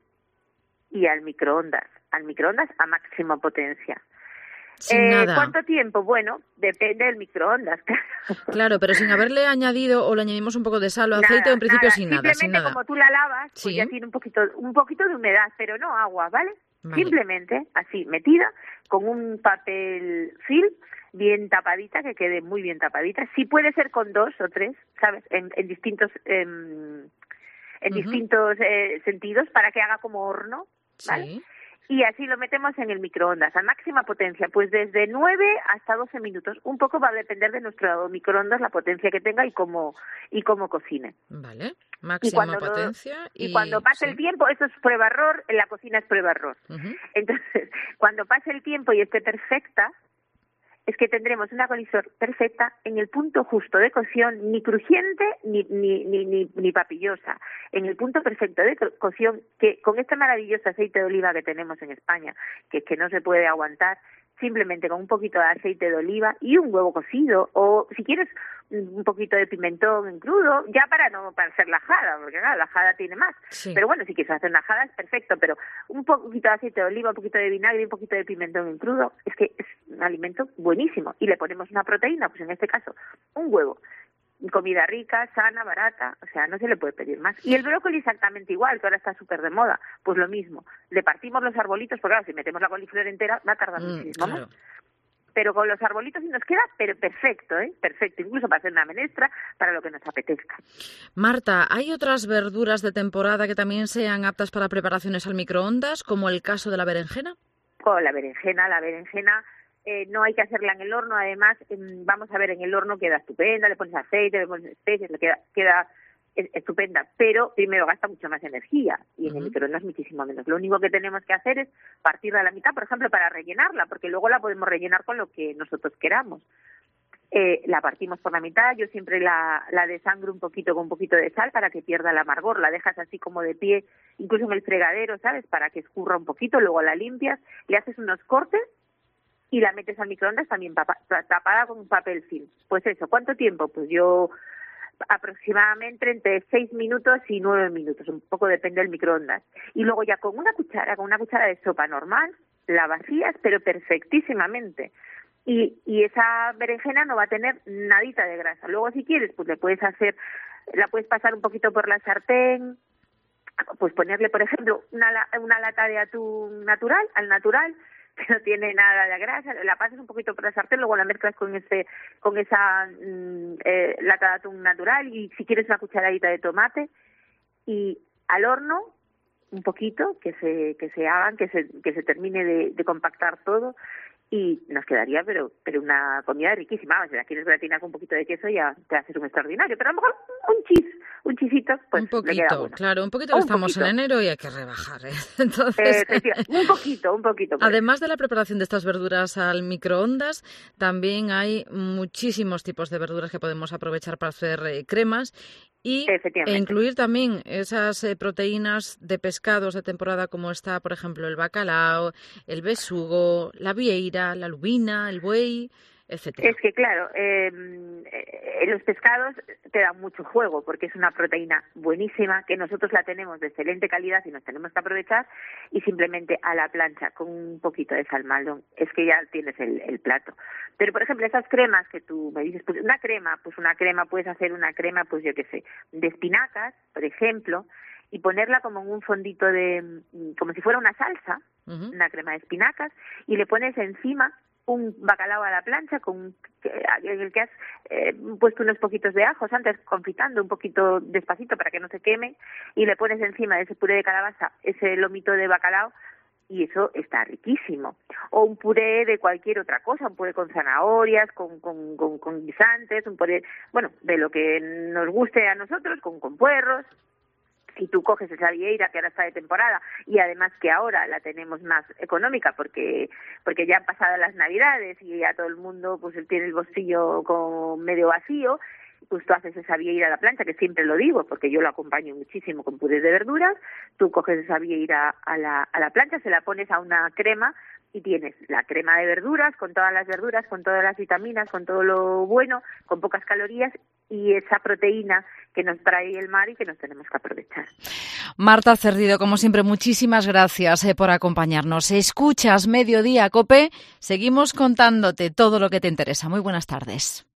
y al microondas. Al microondas a máxima potencia. Sin eh, nada. ¿Cuánto tiempo? Bueno, depende del microondas. Claro, pero sin haberle añadido o le añadimos un poco de sal o Nada, aceite o en principio nada. sin nada. Simplemente Sin nada. como tú la lavas, pues Sí. ya tiene un poquito, un poquito de humedad, pero no agua, ¿vale? Vale. Simplemente así, metida con un papel film bien tapadita, que quede muy bien tapadita. Sí puede ser con dos o tres, ¿sabes? En, en distintos en, en Ujú. distintos eh, sentidos para que haga como horno, ¿vale? Sí. Y así lo metemos en el microondas a máxima potencia, pues desde nueve hasta doce minutos. Un poco va a depender de nuestro microondas la potencia que tenga y cómo y cómo cocine. Vale. Y Máxima cuando lo- potencia. Y, y cuando pase sí. el tiempo, eso es prueba-error, en la cocina es prueba-error. Ujú. Entonces, cuando pase el tiempo y esté perfecta, es que tendremos una coliflor perfecta en el punto justo de cocción, ni crujiente ni ni ni ni, ni papillosa, en el punto perfecto de co- cocción, que con este maravilloso aceite de oliva que tenemos en España, que, que no se puede aguantar, simplemente con un poquito de aceite de oliva y un huevo cocido, o si quieres un poquito de pimentón en crudo, ya para no para hacer la jada, porque claro, la jada tiene más. Sí. Pero bueno, si quieres hacer una jada es perfecto, pero un poquito de aceite de oliva, un poquito de vinagre y un poquito de pimentón en crudo, es que es un alimento buenísimo. Y le ponemos una proteína, pues en este caso, un huevo. Comida rica, sana, barata, o sea, no se le puede pedir más. Y el brócoli exactamente igual, que ahora está súper de moda, pues lo mismo. Le partimos los arbolitos, porque claro, si metemos la coliflor entera va a tardar Mm, muchísimo más. claro. Pero con los arbolitos sí nos queda pero perfecto, ¿eh? Perfecto, incluso para hacer una menestra, para lo que nos apetezca. Marta, ¿hay otras verduras de temporada que también sean aptas para preparaciones al microondas, como el caso de la berenjena? Con la berenjena, la berenjena eh, no hay que hacerla en el horno, además, em, vamos a ver, en el horno queda estupenda, le pones aceite, le pones especies, le queda, queda es- estupenda, pero primero gasta mucho más energía y en el microondas muchísimo menos. Lo único que tenemos que hacer es partirla a la mitad, por ejemplo, para rellenarla, porque luego la podemos rellenar con lo que nosotros queramos. Eh, la partimos por la mitad, yo siempre la, la desangro un poquito con un poquito de sal para que pierda el amargor, la dejas así como de pie, incluso en el fregadero, ¿sabes? Para que escurra un poquito, luego la limpias, le haces unos cortes y la metes al microondas también papa- tapada con un papel film. Pues eso, ¿cuánto tiempo? Pues yo aproximadamente entre seis minutos y nueve minutos, un poco depende del microondas. Y luego ya con una cuchara, con una cuchara de sopa normal, la vacías, pero perfectísimamente. Y, y esa berenjena no va a tener nadita de grasa. Luego si quieres, pues le puedes hacer, la puedes pasar un poquito por la sartén, pues ponerle, por ejemplo, una, la- una lata de atún natural, al natural, que no tiene nada de grasa, la pasas un poquito por la sartén, luego la mezclas con ese, con esa mm, eh, lata de atún natural y si quieres una cucharadita de tomate y al horno un poquito, que se, que se hagan, que se, que se termine de, de compactar todo y nos quedaría pero pero una comida riquísima. Vamos, si la quieres gratinar con un poquito de queso ya te haces un extraordinario, pero a lo mejor un chis, un chisito, pues un poquito, le queda bueno. Claro, un poquito, que estamos poquito. en enero y hay que rebajar, ¿eh? Entonces, eh, un poquito, un poquito. Pues. Además de la preparación de estas verduras al microondas, también hay muchísimos tipos de verduras que podemos aprovechar para hacer eh, cremas. Y e incluir también esas eh, proteínas de pescados de temporada como está, por ejemplo, el bacalao, el besugo, la vieira, la lubina, el buey, etcétera. Es que, claro, eh, eh, los pescados te dan mucho juego porque es una proteína buenísima que nosotros la tenemos de excelente calidad y nos tenemos que aprovechar, y simplemente a la plancha con un poquito de salmaldón es que ya tienes el, el plato. Pero, por ejemplo, esas cremas que tú me dices, pues una crema, pues una crema, puedes hacer una crema, pues yo qué sé, de espinacas, por ejemplo, y ponerla como en un fondito de, como si fuera una salsa, uh-huh. una crema de espinacas, y le pones encima un bacalao a la plancha con en el que has eh, puesto unos poquitos de ajos antes, confitando un poquito despacito para que no se queme, y le pones encima de ese puré de calabaza ese lomito de bacalao, y eso está riquísimo. O un puré de cualquier otra cosa, un puré con zanahorias, con, con, con, con guisantes, un puré, bueno, de lo que nos guste a nosotros, con, con puerros. Si tú coges esa vieira que ahora está de temporada, y además que ahora la tenemos más económica porque porque ya han pasado las Navidades y ya todo el mundo pues tiene el bolsillo como medio vacío, pues tú haces esa vieira a la plancha, que siempre lo digo porque yo lo acompaño muchísimo con puré de verduras. Tú coges esa vieira a la, a la plancha, se la pones a una crema y tienes la crema de verduras con todas las verduras, con todas las vitaminas, con todo lo bueno, con pocas calorías, y esa proteína que nos trae el mar y que nos tenemos que aprovechar. Marta Cerdido, como siempre, muchísimas gracias eh, por acompañarnos. Escuchas Mediodía COPE, seguimos contándote todo lo que te interesa. Muy buenas tardes.